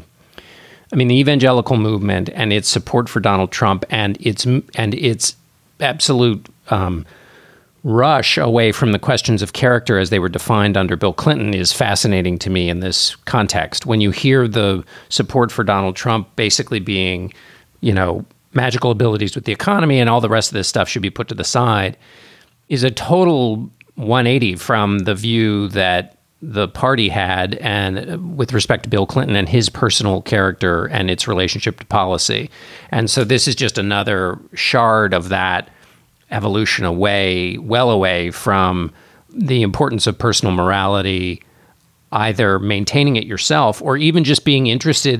I mean, the evangelical movement and its support for Donald Trump and its and its absolute um, rush away from the questions of character as they were defined under Bill Clinton is fascinating to me in this context. When you hear the support for Donald Trump basically being, you know, magical abilities with the economy and all the rest of this stuff should be put to the side, is a total one eighty from the view that the party had and with respect to Bill Clinton and his personal character and its relationship to policy. And so this is just another shard of that evolution away, well away from the importance of personal morality, either maintaining it yourself or even just being interested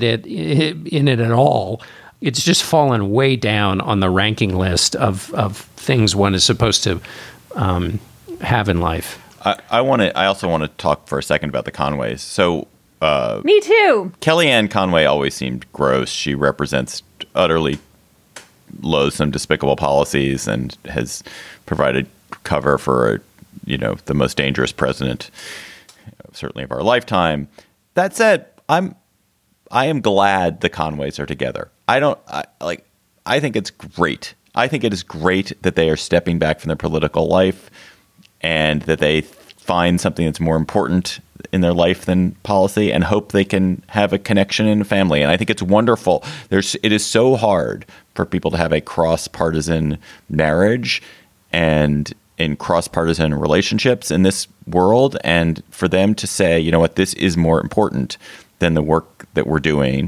in it at all. It's just fallen way down on the ranking list of, of things one is supposed to um, have in life. I, I want to. I also want to talk for a second about the Conways. So, uh, me too. Kellyanne Conway always seemed gross. She represents utterly loathsome, despicable policies, and has provided cover for, you know, the most dangerous president, certainly of our lifetime. That said, I'm. I am glad the Conways are together. I don't I, like. I think it's great. I think it is great that they are stepping back from their political life and that they find something that's more important in their life than policy and hope they can have a connection in a family. And I think it's wonderful. There's, it is so hard for people to have a cross-partisan marriage and in cross-partisan relationships in this world, and for them to say, you know what, this is more important than the work that we're doing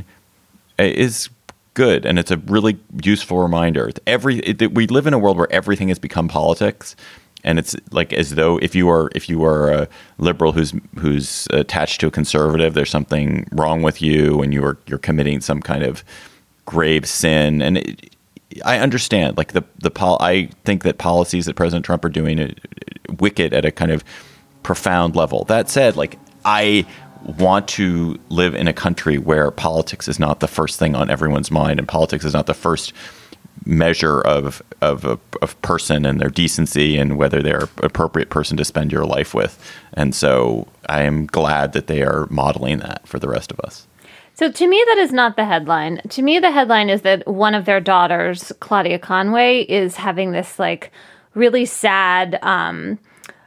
is good. And it's a really useful reminder. Every it, we live in a world where everything has become politics, and it's like as though if you are if you are a liberal who's who's attached to a conservative, there's something wrong with you, and you're you're committing some kind of grave sin. And it, I understand, like the the pol- I think that policies that President Trump are doing are wicked at a kind of profound level. That said, like I want to live in a country where politics is not the first thing on everyone's mind, and politics is not the first measure of of a of person and their decency and whether they're an appropriate person to spend your life with. And so I am glad that they are modeling that for the rest of us. So to me, that is not the headline. To me, the headline is that one of their daughters, Claudia Conway, is having this like really sad um,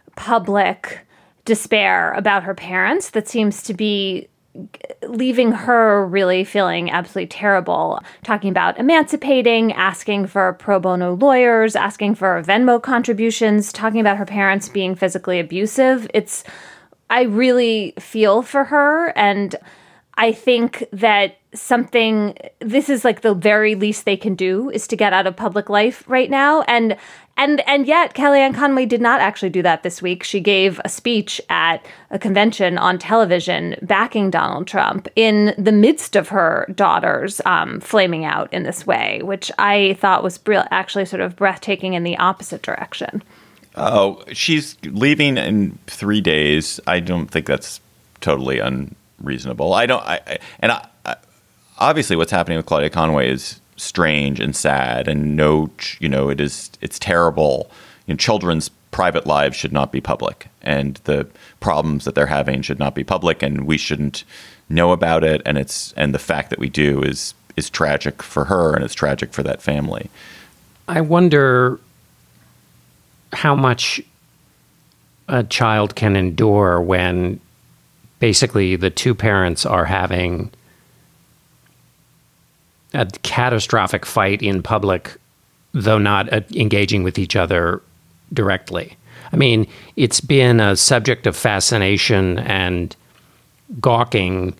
public despair about her parents that seems to be leaving her really feeling absolutely terrible, talking about emancipating, asking for pro bono lawyers, asking for Venmo contributions, talking about her parents being physically abusive. It's, I really feel for her, and I think that something, this is like the very least they can do is to get out of public life right now. And and and yet Kellyanne Conway did not actually do that this week. She gave a speech at a convention on television backing Donald Trump in the midst of her daughters um, flaming out in this way, which I thought was actually sort of breathtaking in the opposite direction. Oh, she's leaving in three days. I don't think that's totally un. reasonable. I don't, I, I and I, I, obviously what's happening with Claudia Conway is strange and sad, and no, you know, it is, it's terrible. You know, children's private lives should not be public, and the problems that they're having should not be public, and we shouldn't know about it. And it's, and the fact that we do is, is tragic for her, and it's tragic for that family. I wonder how much a child can endure when basically the two parents are having a catastrophic fight in public, though not uh, engaging with each other directly. I mean, it's been a subject of fascination and gawking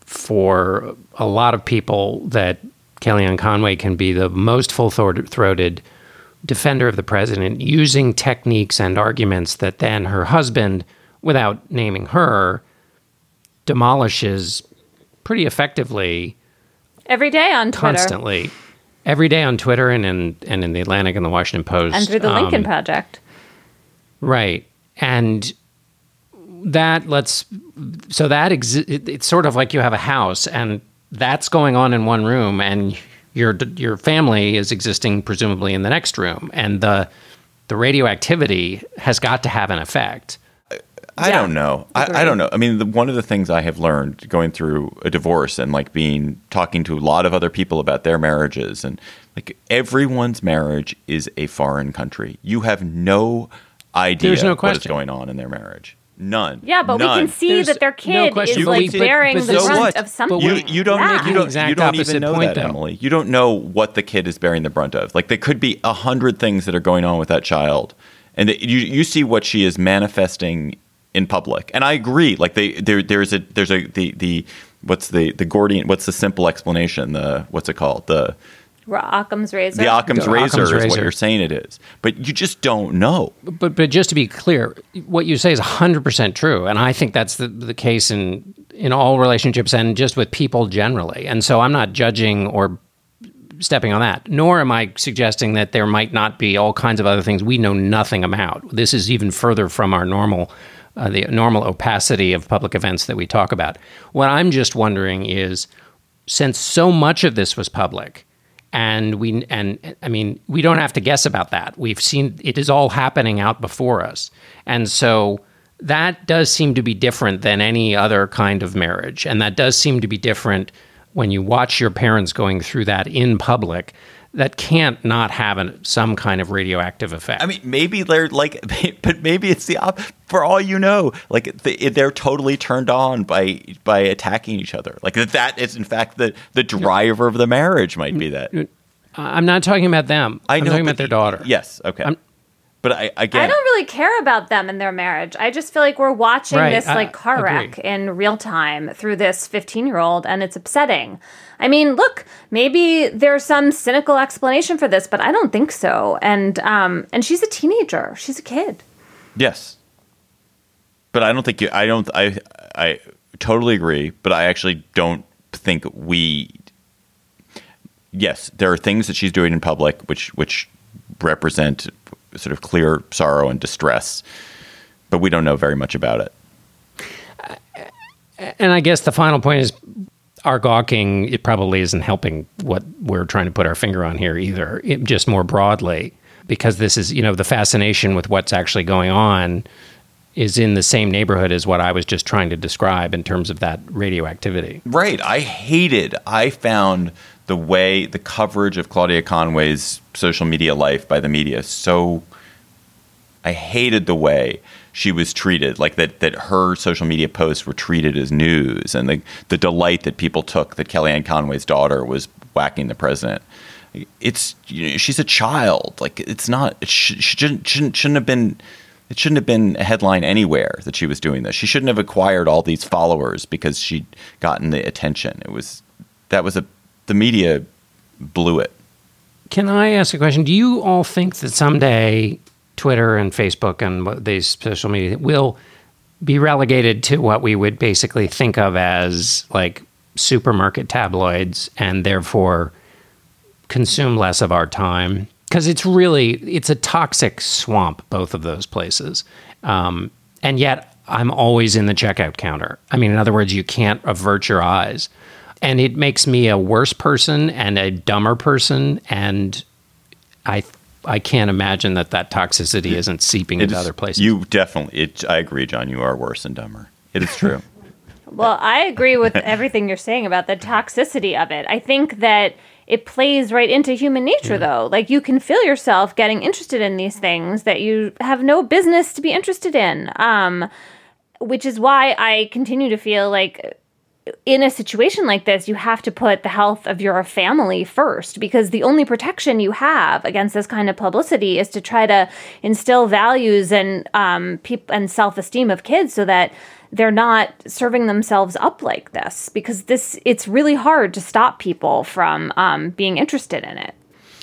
for a lot of people that Kellyanne Conway can be the most full-throated defender of the president, using techniques and arguments that then her husband, without naming her, demolishes pretty effectively every day on Twitter, constantly, every day on Twitter and in and in the Atlantic and the Washington Post, and through the Lincoln um, Project, right? And that lets so that exi- it, it's sort of like you have a house, and that's going on in one room, and your your family is existing presumably in the next room, and the the radioactivity has got to have an effect. I Yeah. don't know. I, I don't know. I mean, the, one of the things I have learned going through a divorce and like being talking to a lot of other people about their marriages, and like everyone's marriage is a foreign country. You have no idea There's no what is question. going on in their marriage. None. yeah, but None. we can see There's that their no kid question, is but like we- but- bearing but the so brunt what? of something. You, you don't. Yeah. You don't. Exact You don't even opposite know point, that, though. Emily. You don't know what the kid is bearing the brunt of. Like there could be a hundred things that are going on with that child, and that you you see what she is manifesting in public. And I agree. Like they there there's a there's a the the what's the the Gordian what's the simple explanation the what's it called the Occam's razor. the Occam's The razor Occam's is what razor. you're saying it is, but you just don't know. But but just to be clear, what you say is one hundred percent true, and I think that's the, the case in in all relationships and just with people generally. And so I'm not judging or stepping on that, nor am I suggesting that there might not be all kinds of other things we know nothing about. This is even further from our normal uh, the normal opacity of public events that we talk about. What I'm just wondering is, since so much of this was public, and we and I mean, we don't have to guess about that. We've seen it is all happening out before us. And so that does seem to be different than any other kind of marriage. And that does seem to be different when you watch your parents going through that in public that can't not have an, some kind of radioactive effect. I mean, maybe they're like, but maybe it's the op- for all you know, like they, they're totally turned on by by attacking each other. Like that, that is in fact the the driver of the marriage might be that. I'm not talking about them. I know, I'm talking about their daughter. Yes, okay. I'm, But I, again, I don't really care about them and their marriage. I just feel like we're watching right, this like uh, car wreck in real time through this fifteen-year-old, and it's upsetting. I mean, look, maybe there's some cynical explanation for this, but I don't think so. And um, and she's a teenager. She's a kid. Yes, but I don't think you. I don't. I I totally agree. But I actually don't think we. Yes, there are things that she's doing in public which which represent sort of clear sorrow and distress, but we don't know very much about it. And I guess the final point is our gawking, it probably isn't helping what we're trying to put our finger on here either, it, just more broadly, because this is, you know, the fascination with what's actually going on is in the same neighborhood as what I was just trying to describe in terms of that radioactivity. Right. I hated, I found the way, the coverage of Claudia Conway's social media life by the media so, I hated the way she was treated, like that that her social media posts were treated as news, and the, the delight that people took that Kellyanne Conway's daughter was whacking the president. It's, you know, she's a child. Like, it's not, it sh- shouldn't, shouldn't, shouldn't have been, it shouldn't have been a headline anywhere that she was doing this. She shouldn't have acquired all these followers because she'd gotten the attention. It was, that was a, the media blew it. Can I ask a question? Do you all think that someday Twitter and Facebook and these social media will be relegated to what we would basically think of as like supermarket tabloids and therefore consume less of our time? Because it's really, it's a toxic swamp, both of those places. Um, and yet I'm always in the checkout counter. I mean, in other words, you can't avert your eyes. And it makes me a worse person and a dumber person. And I I can't imagine that that toxicity isn't seeping it into is, other places. You definitely, it, I agree, John, you are worse and dumber. It is true. Well, I agree with everything you're saying about the toxicity of it. I think that it plays right into human nature, yeah. though. Like, you can feel yourself getting interested in these things that you have no business to be interested in, um, which is why I continue to feel like in a situation like this, you have to put the health of your family first, because the only protection you have against this kind of publicity is to try to instill values and um, peop- and self-esteem of kids so that they're not serving themselves up like this, because this it's really hard to stop people from um, being interested in it.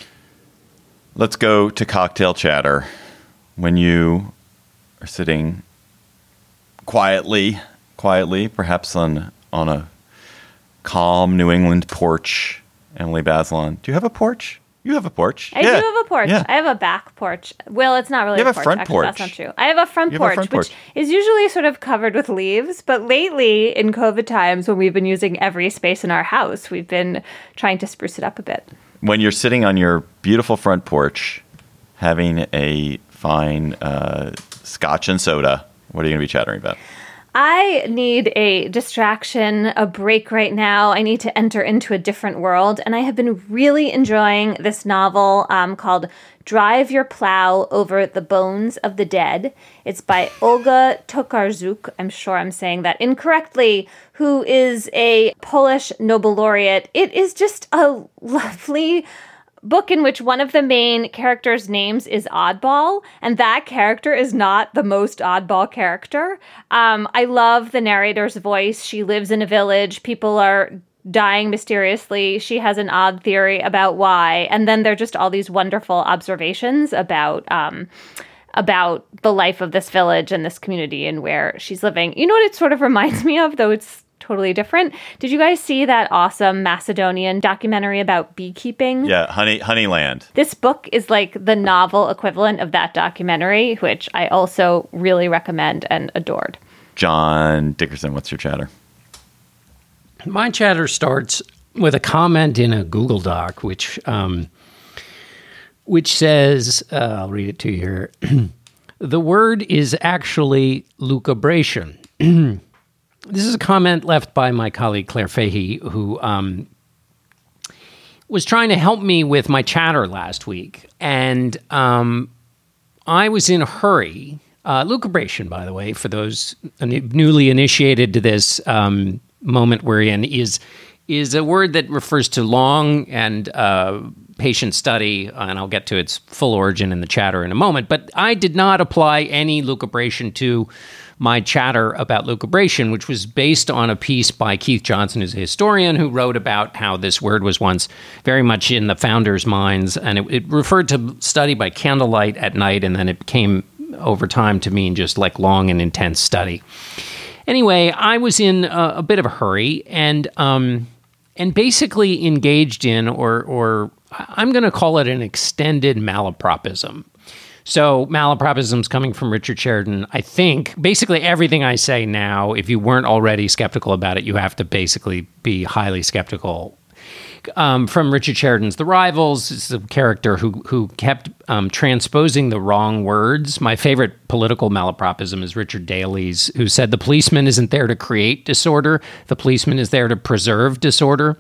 Let's go to cocktail chatter. When you are sitting quietly, quietly, perhaps on on a calm New England porch, Emily Bazelon. Do you have a porch? You have a porch. I yeah. do have a porch. Yeah. I have a back porch. Well, it's not really you have a porch. a front Actually, porch. That's not true. I have a front, porch, a front which porch, is usually sort of covered with leaves. But lately, in COVID times, when we've been using every space in our house, we've been trying to spruce it up a bit. When you're sitting on your beautiful front porch, having a fine uh, scotch and soda, what are you going to be chattering about? I need a distraction, a break right now. I need to enter into a different world. And I have been really enjoying this novel um, called Drive Your Plow Over the Bones of the Dead. It's by Olga Tokarczuk. I'm sure I'm saying that incorrectly, who is a Polish Nobel laureate. It is just a lovely book in which one of the main characters' names is Oddball, and that character is not the most oddball character. Um, I love the narrator's voice. She lives in a village. People are dying mysteriously. She has an odd theory about why. And then there are just all these wonderful observations about um, about the life of this village and this community and where she's living. You know what it sort of reminds me of, though it's totally different? Did you guys see that awesome Macedonian documentary about beekeeping? Yeah, Honey Honeyland. This book is like the novel equivalent of that documentary, which I also really recommend and adored. John Dickerson, what's your chatter? My chatter starts with a comment in a Google Doc, which um, which says, uh, I'll read it to you here. The word is actually lucubration. This is a comment left by my colleague Claire Fahey, who um, was trying to help me with my chatter last week, and um, I was in a hurry. Uh, lucubration, by the way, for those newly initiated to this um, moment we're in, is is a word that refers to long and uh, patient study, and I'll get to its full origin in the chatter in a moment. But I did not apply any lucubration to my chatter about lucubration, which was based on a piece by Keith Johnson, who's a historian, who wrote about how this word was once very much in the founders' minds, and it, it referred to study by candlelight at night, and then it became over time to mean just like long and intense study. Anyway, I was in a, a bit of a hurry and um, and basically engaged in, or or I'm going to call it an extended malapropism. So malapropism is coming from Richard Sheridan. I think basically everything I say now, if you weren't already skeptical about it, you have to basically be highly skeptical. Um, from Richard Sheridan's The Rivals, it's a character who who kept um, transposing the wrong words. My favorite political malapropism is Richard Daley's, who said the policeman isn't there to create disorder, the policeman is there to preserve disorder.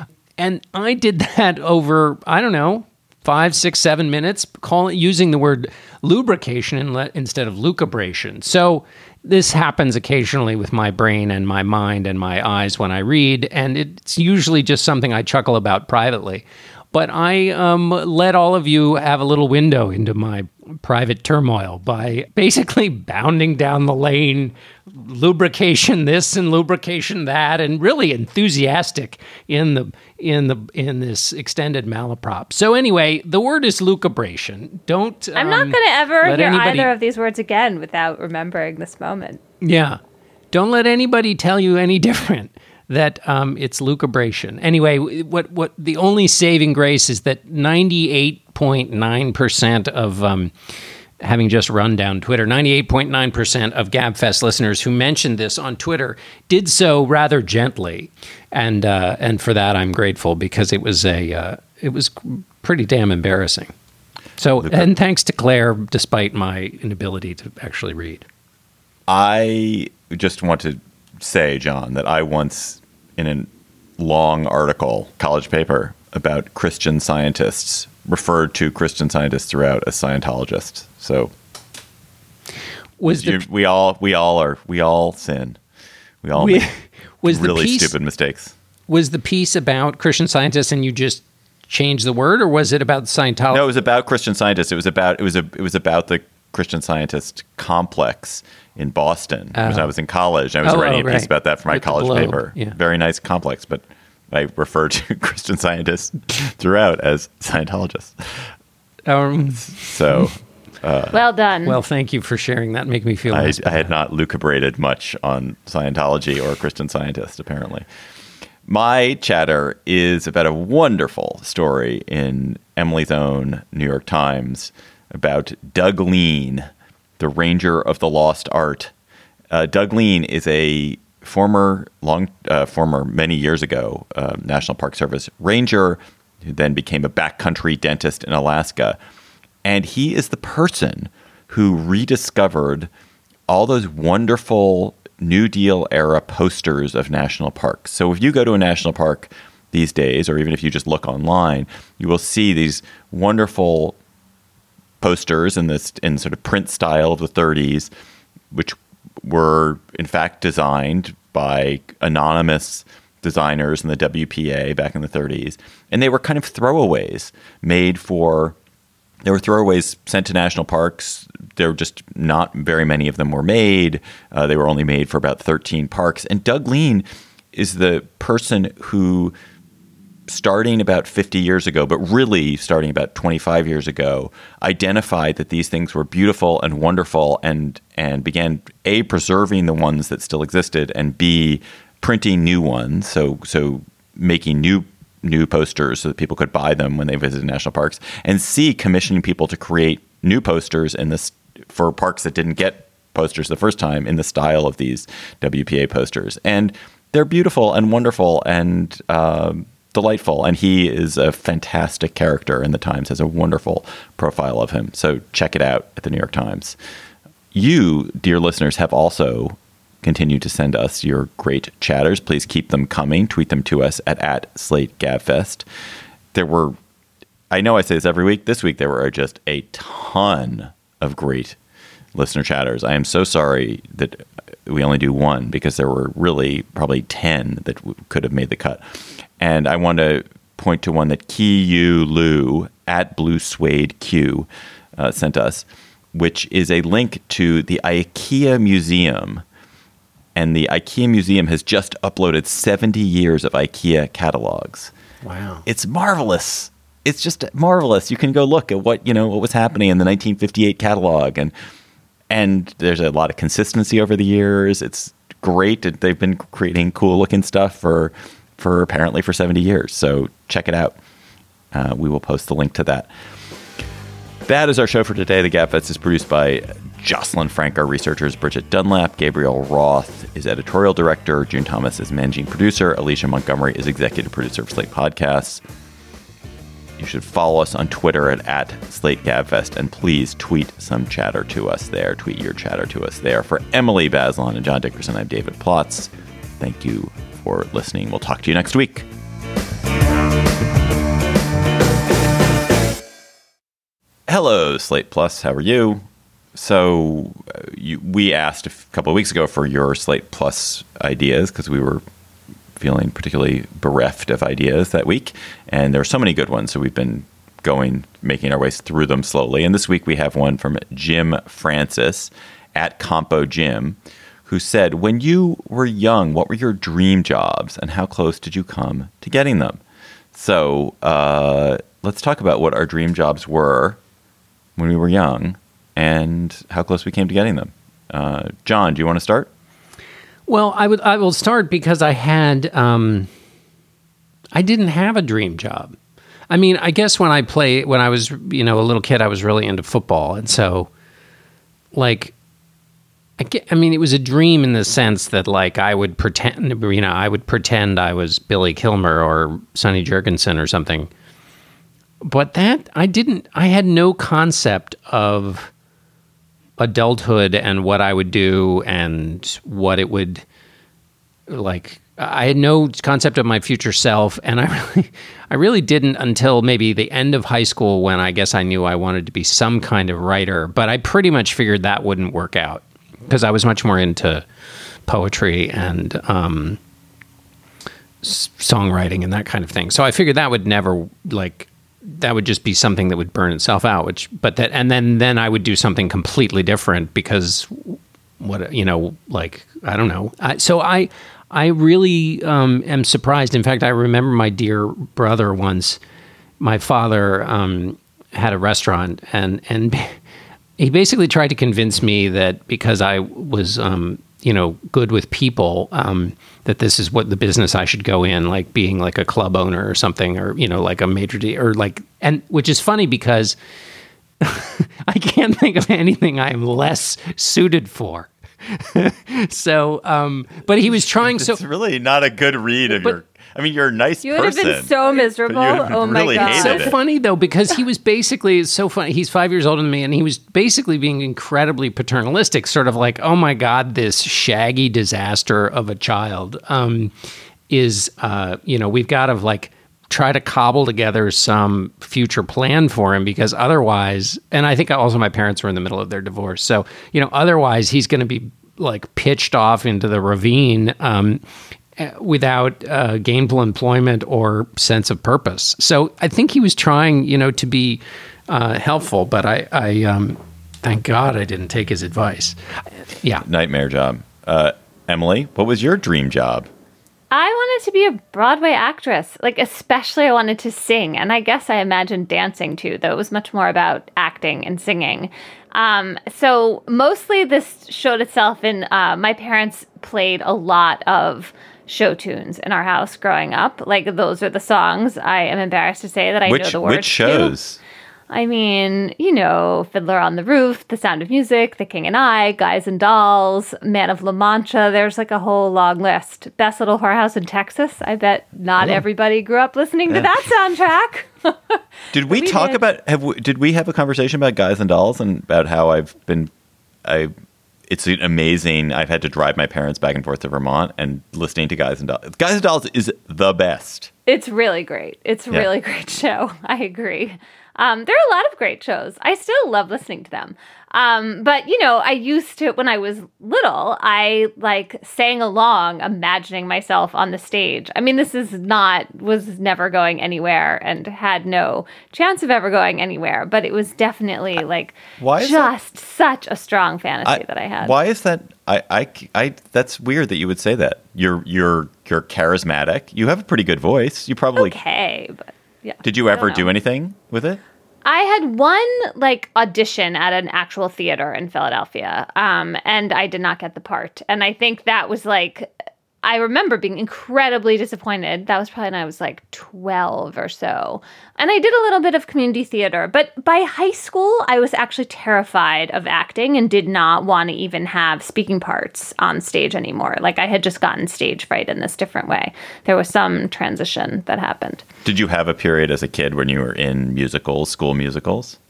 And I did that over, I don't know, five, six, seven minutes, call, using the word lubrication in le- instead of lucubration. So this happens occasionally with my brain and my mind and my eyes when I read, and it's usually just something I chuckle about privately. But I um, let all of you have a little window into my private turmoil by basically bounding down the lane, lubrication this and lubrication that, and really enthusiastic in the in the in this extended malaprop. So anyway, the word is lucubration. Don't. Um, I'm not going to ever hear anybody, either of these words again without remembering this moment. Yeah, don't let anybody tell you any different. That um, it's lucubration. Anyway, what what the only saving grace is that ninety-eight point nine percent of, um, having just run down Twitter, ninety-eight point nine percent of GabFest listeners who mentioned this on Twitter did so rather gently, and uh, and for that I'm grateful, because it was a uh, it was pretty damn embarrassing. So, and thanks to Claire, despite my inability to actually read. I just want to say, John, that I once, in a long article, college paper, about Christian scientists, referred to Christian scientists throughout as Scientologists. So was the, you, we all we all are we all sin. We all we, make was really the piece, stupid mistakes. Was the piece about Christian scientists and you just changed the word, or was it about Scientology? No, it was about Christian scientists. It was about it was a it was about the Christian Scientist complex in Boston. Oh. When I was in college, I was oh, writing oh, a piece right. about that for my With college paper. Yeah. Very nice complex, but I refer to Christian Scientists throughout as Scientologists. Um, so, uh, well done. Well, thank you for sharing that. Make me feel I, less I had bad. not lucubrated much on Scientology or Christian Scientists, apparently. My chatter is about a wonderful story in Emily's Own New York Times about Doug Lean, the Ranger of the Lost Art. Uh, Doug Lean is a former, long, uh, former many years ago, uh, National Park Service ranger who then became a backcountry dentist in Alaska. And he is the person who rediscovered all those wonderful New Deal era posters of national parks. So if you go to a national park these days, or even if you just look online, you will see these wonderful posters in this in sort of print style of the thirties, which were in fact designed by anonymous designers in the W P A back in the thirties. And they were kind of throwaways made for, they were throwaways sent to national parks. There were just not very many of them were made. Uh, they were only made for about thirteen parks. And Doug Lean is the person who, starting about fifty years ago, but really starting about twenty-five years ago, identified that these things were beautiful and wonderful, and and began A, preserving the ones that still existed, and B, printing new ones. So so making new new posters so that people could buy them when they visited national parks, and C, commissioning people to create new posters in this for parks that didn't get posters the first time in the style of these W P A posters. And they're beautiful and wonderful and um, delightful. And he is a fantastic character, and the Times has a wonderful profile of him. So check it out at the New York Times. You, dear listeners, have also continued to send us your great chatters. Please keep them coming. Tweet them to us at, at Slate Gabfest. there were, I know I say this every week. This week there were just a ton of great listener chatters. I am so sorry that we only do one because there were really probably ten that w- could have made the cut. And I want to point to one that Ki Yu Lu at Blue Suede Q uh, sent us, which is a link to the IKEA Museum. And the IKEA Museum has just uploaded seventy years of IKEA catalogs. Wow. It's marvelous. It's just marvelous. You can go look at what, you know, what was happening in the nineteen fifty-eight catalog. And and there's a lot of consistency over the years. It's great. They've been creating cool looking stuff for, for apparently for seventy years. So check it out. Uh, we will post the link to that. That is our show for today. The Gabfest is produced by Jocelyn Frank, our researchers, Bridget Dunlap, Gabriel Roth is editorial director, June Thomas is managing producer, Alicia Montgomery is executive producer of Slate Podcasts. You should follow us on Twitter at, at Slate Gabfest, and please tweet some chatter to us there. Tweet your chatter to us there. For Emily Bazelon and John Dickerson, I'm David Plotz. Thank you for listening. We'll talk to you next week. Hello, Slate Plus. How are you? So uh, you, we asked a f- couple of weeks ago for your Slate Plus ideas because we were feeling particularly bereft of ideas that week. And there are so many good ones. So we've been going, making our way through them slowly. And this week we have one from Jim Francis at Compo Jim, who said, when you were young, what were your dream jobs and how close did you come to getting them? So uh, let's talk about what our dream jobs were when we were young and how close we came to getting them. Uh, John, do you want to start? Well, I would. I will start because I had. Um, I didn't have a dream job. I mean, I guess when I play, when I was, you know, a little kid, I was really into football, and so, like, I get, I mean, it was a dream in the sense that, like, I would pretend, you know, I would pretend I was Billy Kilmer or Sonny Jurgensen or something. But that, I didn't, I had no concept of adulthood and what I would do and what it would, like, I had no concept of my future self. And I really, I really didn't until maybe the end of high school when I guess I knew I wanted to be some kind of writer. But I pretty much figured that wouldn't work out because I was much more into poetry and um, s- songwriting and that kind of thing. So I figured that would never, like, that would just be something that would burn itself out, which, but that, and then, then I would do something completely different because what, you know, like, I don't know. I, so I, I really um, am surprised. In fact, I remember my dear brother once, my father um, had a restaurant and, and he basically tried to convince me that because I was, um, you know, good with people, um, that this is what the business I should go in, like being like a club owner or something, or, you know, like a major D or like, and which is funny because I can't think of anything I'm less suited for. so, um, but he was trying it's so. It's really not a good read of but, your, I mean, you're a nice you would person. have been so miserable. Oh my really God. It's so it. funny though, because he was basically, it's so funny. He's five years older than me and he was basically being incredibly paternalistic, sort of like, oh my God, this shaggy disaster of a child um, is, uh, you know, we've got to like try to cobble together some future plan for him because otherwise, and I think also my parents were in the middle of their divorce. So, you know, otherwise he's going to be like pitched off into the ravine um, without uh, gainful employment or sense of purpose. So I think he was trying, you know, to be uh, helpful, but I, I um, thank God I didn't take his advice. Yeah. Nightmare job. Uh, Emily, what was your dream job? I wanted to be a Broadway actress. Like, especially I wanted to sing. And I guess I imagined dancing too, though it was much more about acting and singing. Um, so mostly this showed itself in, uh, my parents played a lot of show tunes in our house growing up. Like, those are the songs I am embarrassed to say that I which, know the words Which shows? to. I mean, you know, Fiddler on the Roof, The Sound of Music, The King and I, Guys and Dolls, Man of La Mancha. There's like a whole long list. Best Little Whorehouse in Texas. I bet not oh. everybody grew up listening to that soundtrack. Did we, we talk did. about, have we, did we have a conversation about Guys and Dolls and about how I've been, I, it's amazing. I've had to drive my parents back and forth to Vermont and listening to Guys and Dolls. Guys and Dolls is the best. It's really great. It's a Yeah. really great show. I agree. Um, there are a lot of great shows. I still love listening to them. Um, but, you know, I used to, when I was little, I like sang along, imagining myself on the stage. I mean, this is not, was never going anywhere and had no chance of ever going anywhere. But it was definitely like Why is just that? such a strong fantasy I, that I had. Why is that? I, I, I, that's weird that you would say that. You're, you're, you're charismatic. You have a pretty good voice. You probably, Okay, but yeah. did you I ever don't do know. anything with it? I had one like audition at an actual theater in Philadelphia, um, and I did not get the part. And I think that was like, I remember being incredibly disappointed. That was probably when I was like twelve or so. And I did a little bit of community theater, but by high school, I was actually terrified of acting and did not want to even have speaking parts on stage anymore. Like I had just gotten stage fright in this different way. There was some transition that happened. Did you have a period as a kid when you were in musicals, school musicals?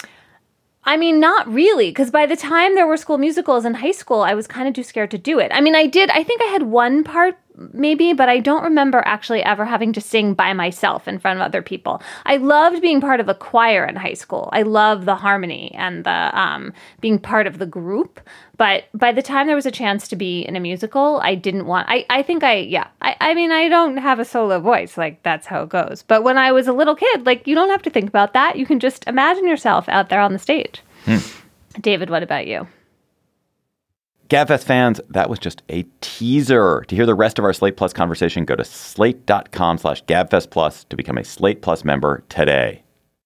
I mean, not really, because by the time there were school musicals in high school, I was kind of too scared to do it. I mean, I did, I think I had one part maybe, but I don't remember actually ever having to sing by myself in front of other people. I loved being part of a choir in high school. I loved the harmony and the um, being part of the group. But by the time there was a chance to be in a musical, I didn't want, I, I think I, yeah, I, I mean, I don't have a solo voice, like that's how it goes. But when I was a little kid, like you don't have to think about that. You can just imagine yourself out there on the stage. Hmm. David, what about you? GabFest fans, that was just a teaser. To hear the rest of our Slate Plus conversation, go to slate.com slash GabFest Plus to become a Slate Plus member today.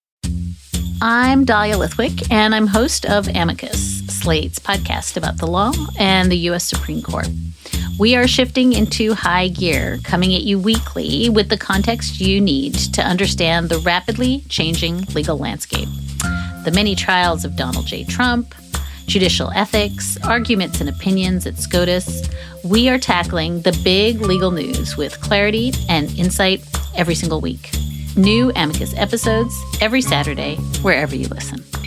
I'm Dahlia Lithwick, and I'm host of Amicus, Slate's podcast about the law and the U S Supreme Court. We are shifting into high gear, coming at you weekly with the context you need to understand the rapidly changing legal landscape. The many trials of Donald J. Trump, judicial ethics, arguments and opinions at SCOTUS. We are tackling the big legal news with clarity and insight every single week. New Amicus episodes every Saturday, wherever you listen.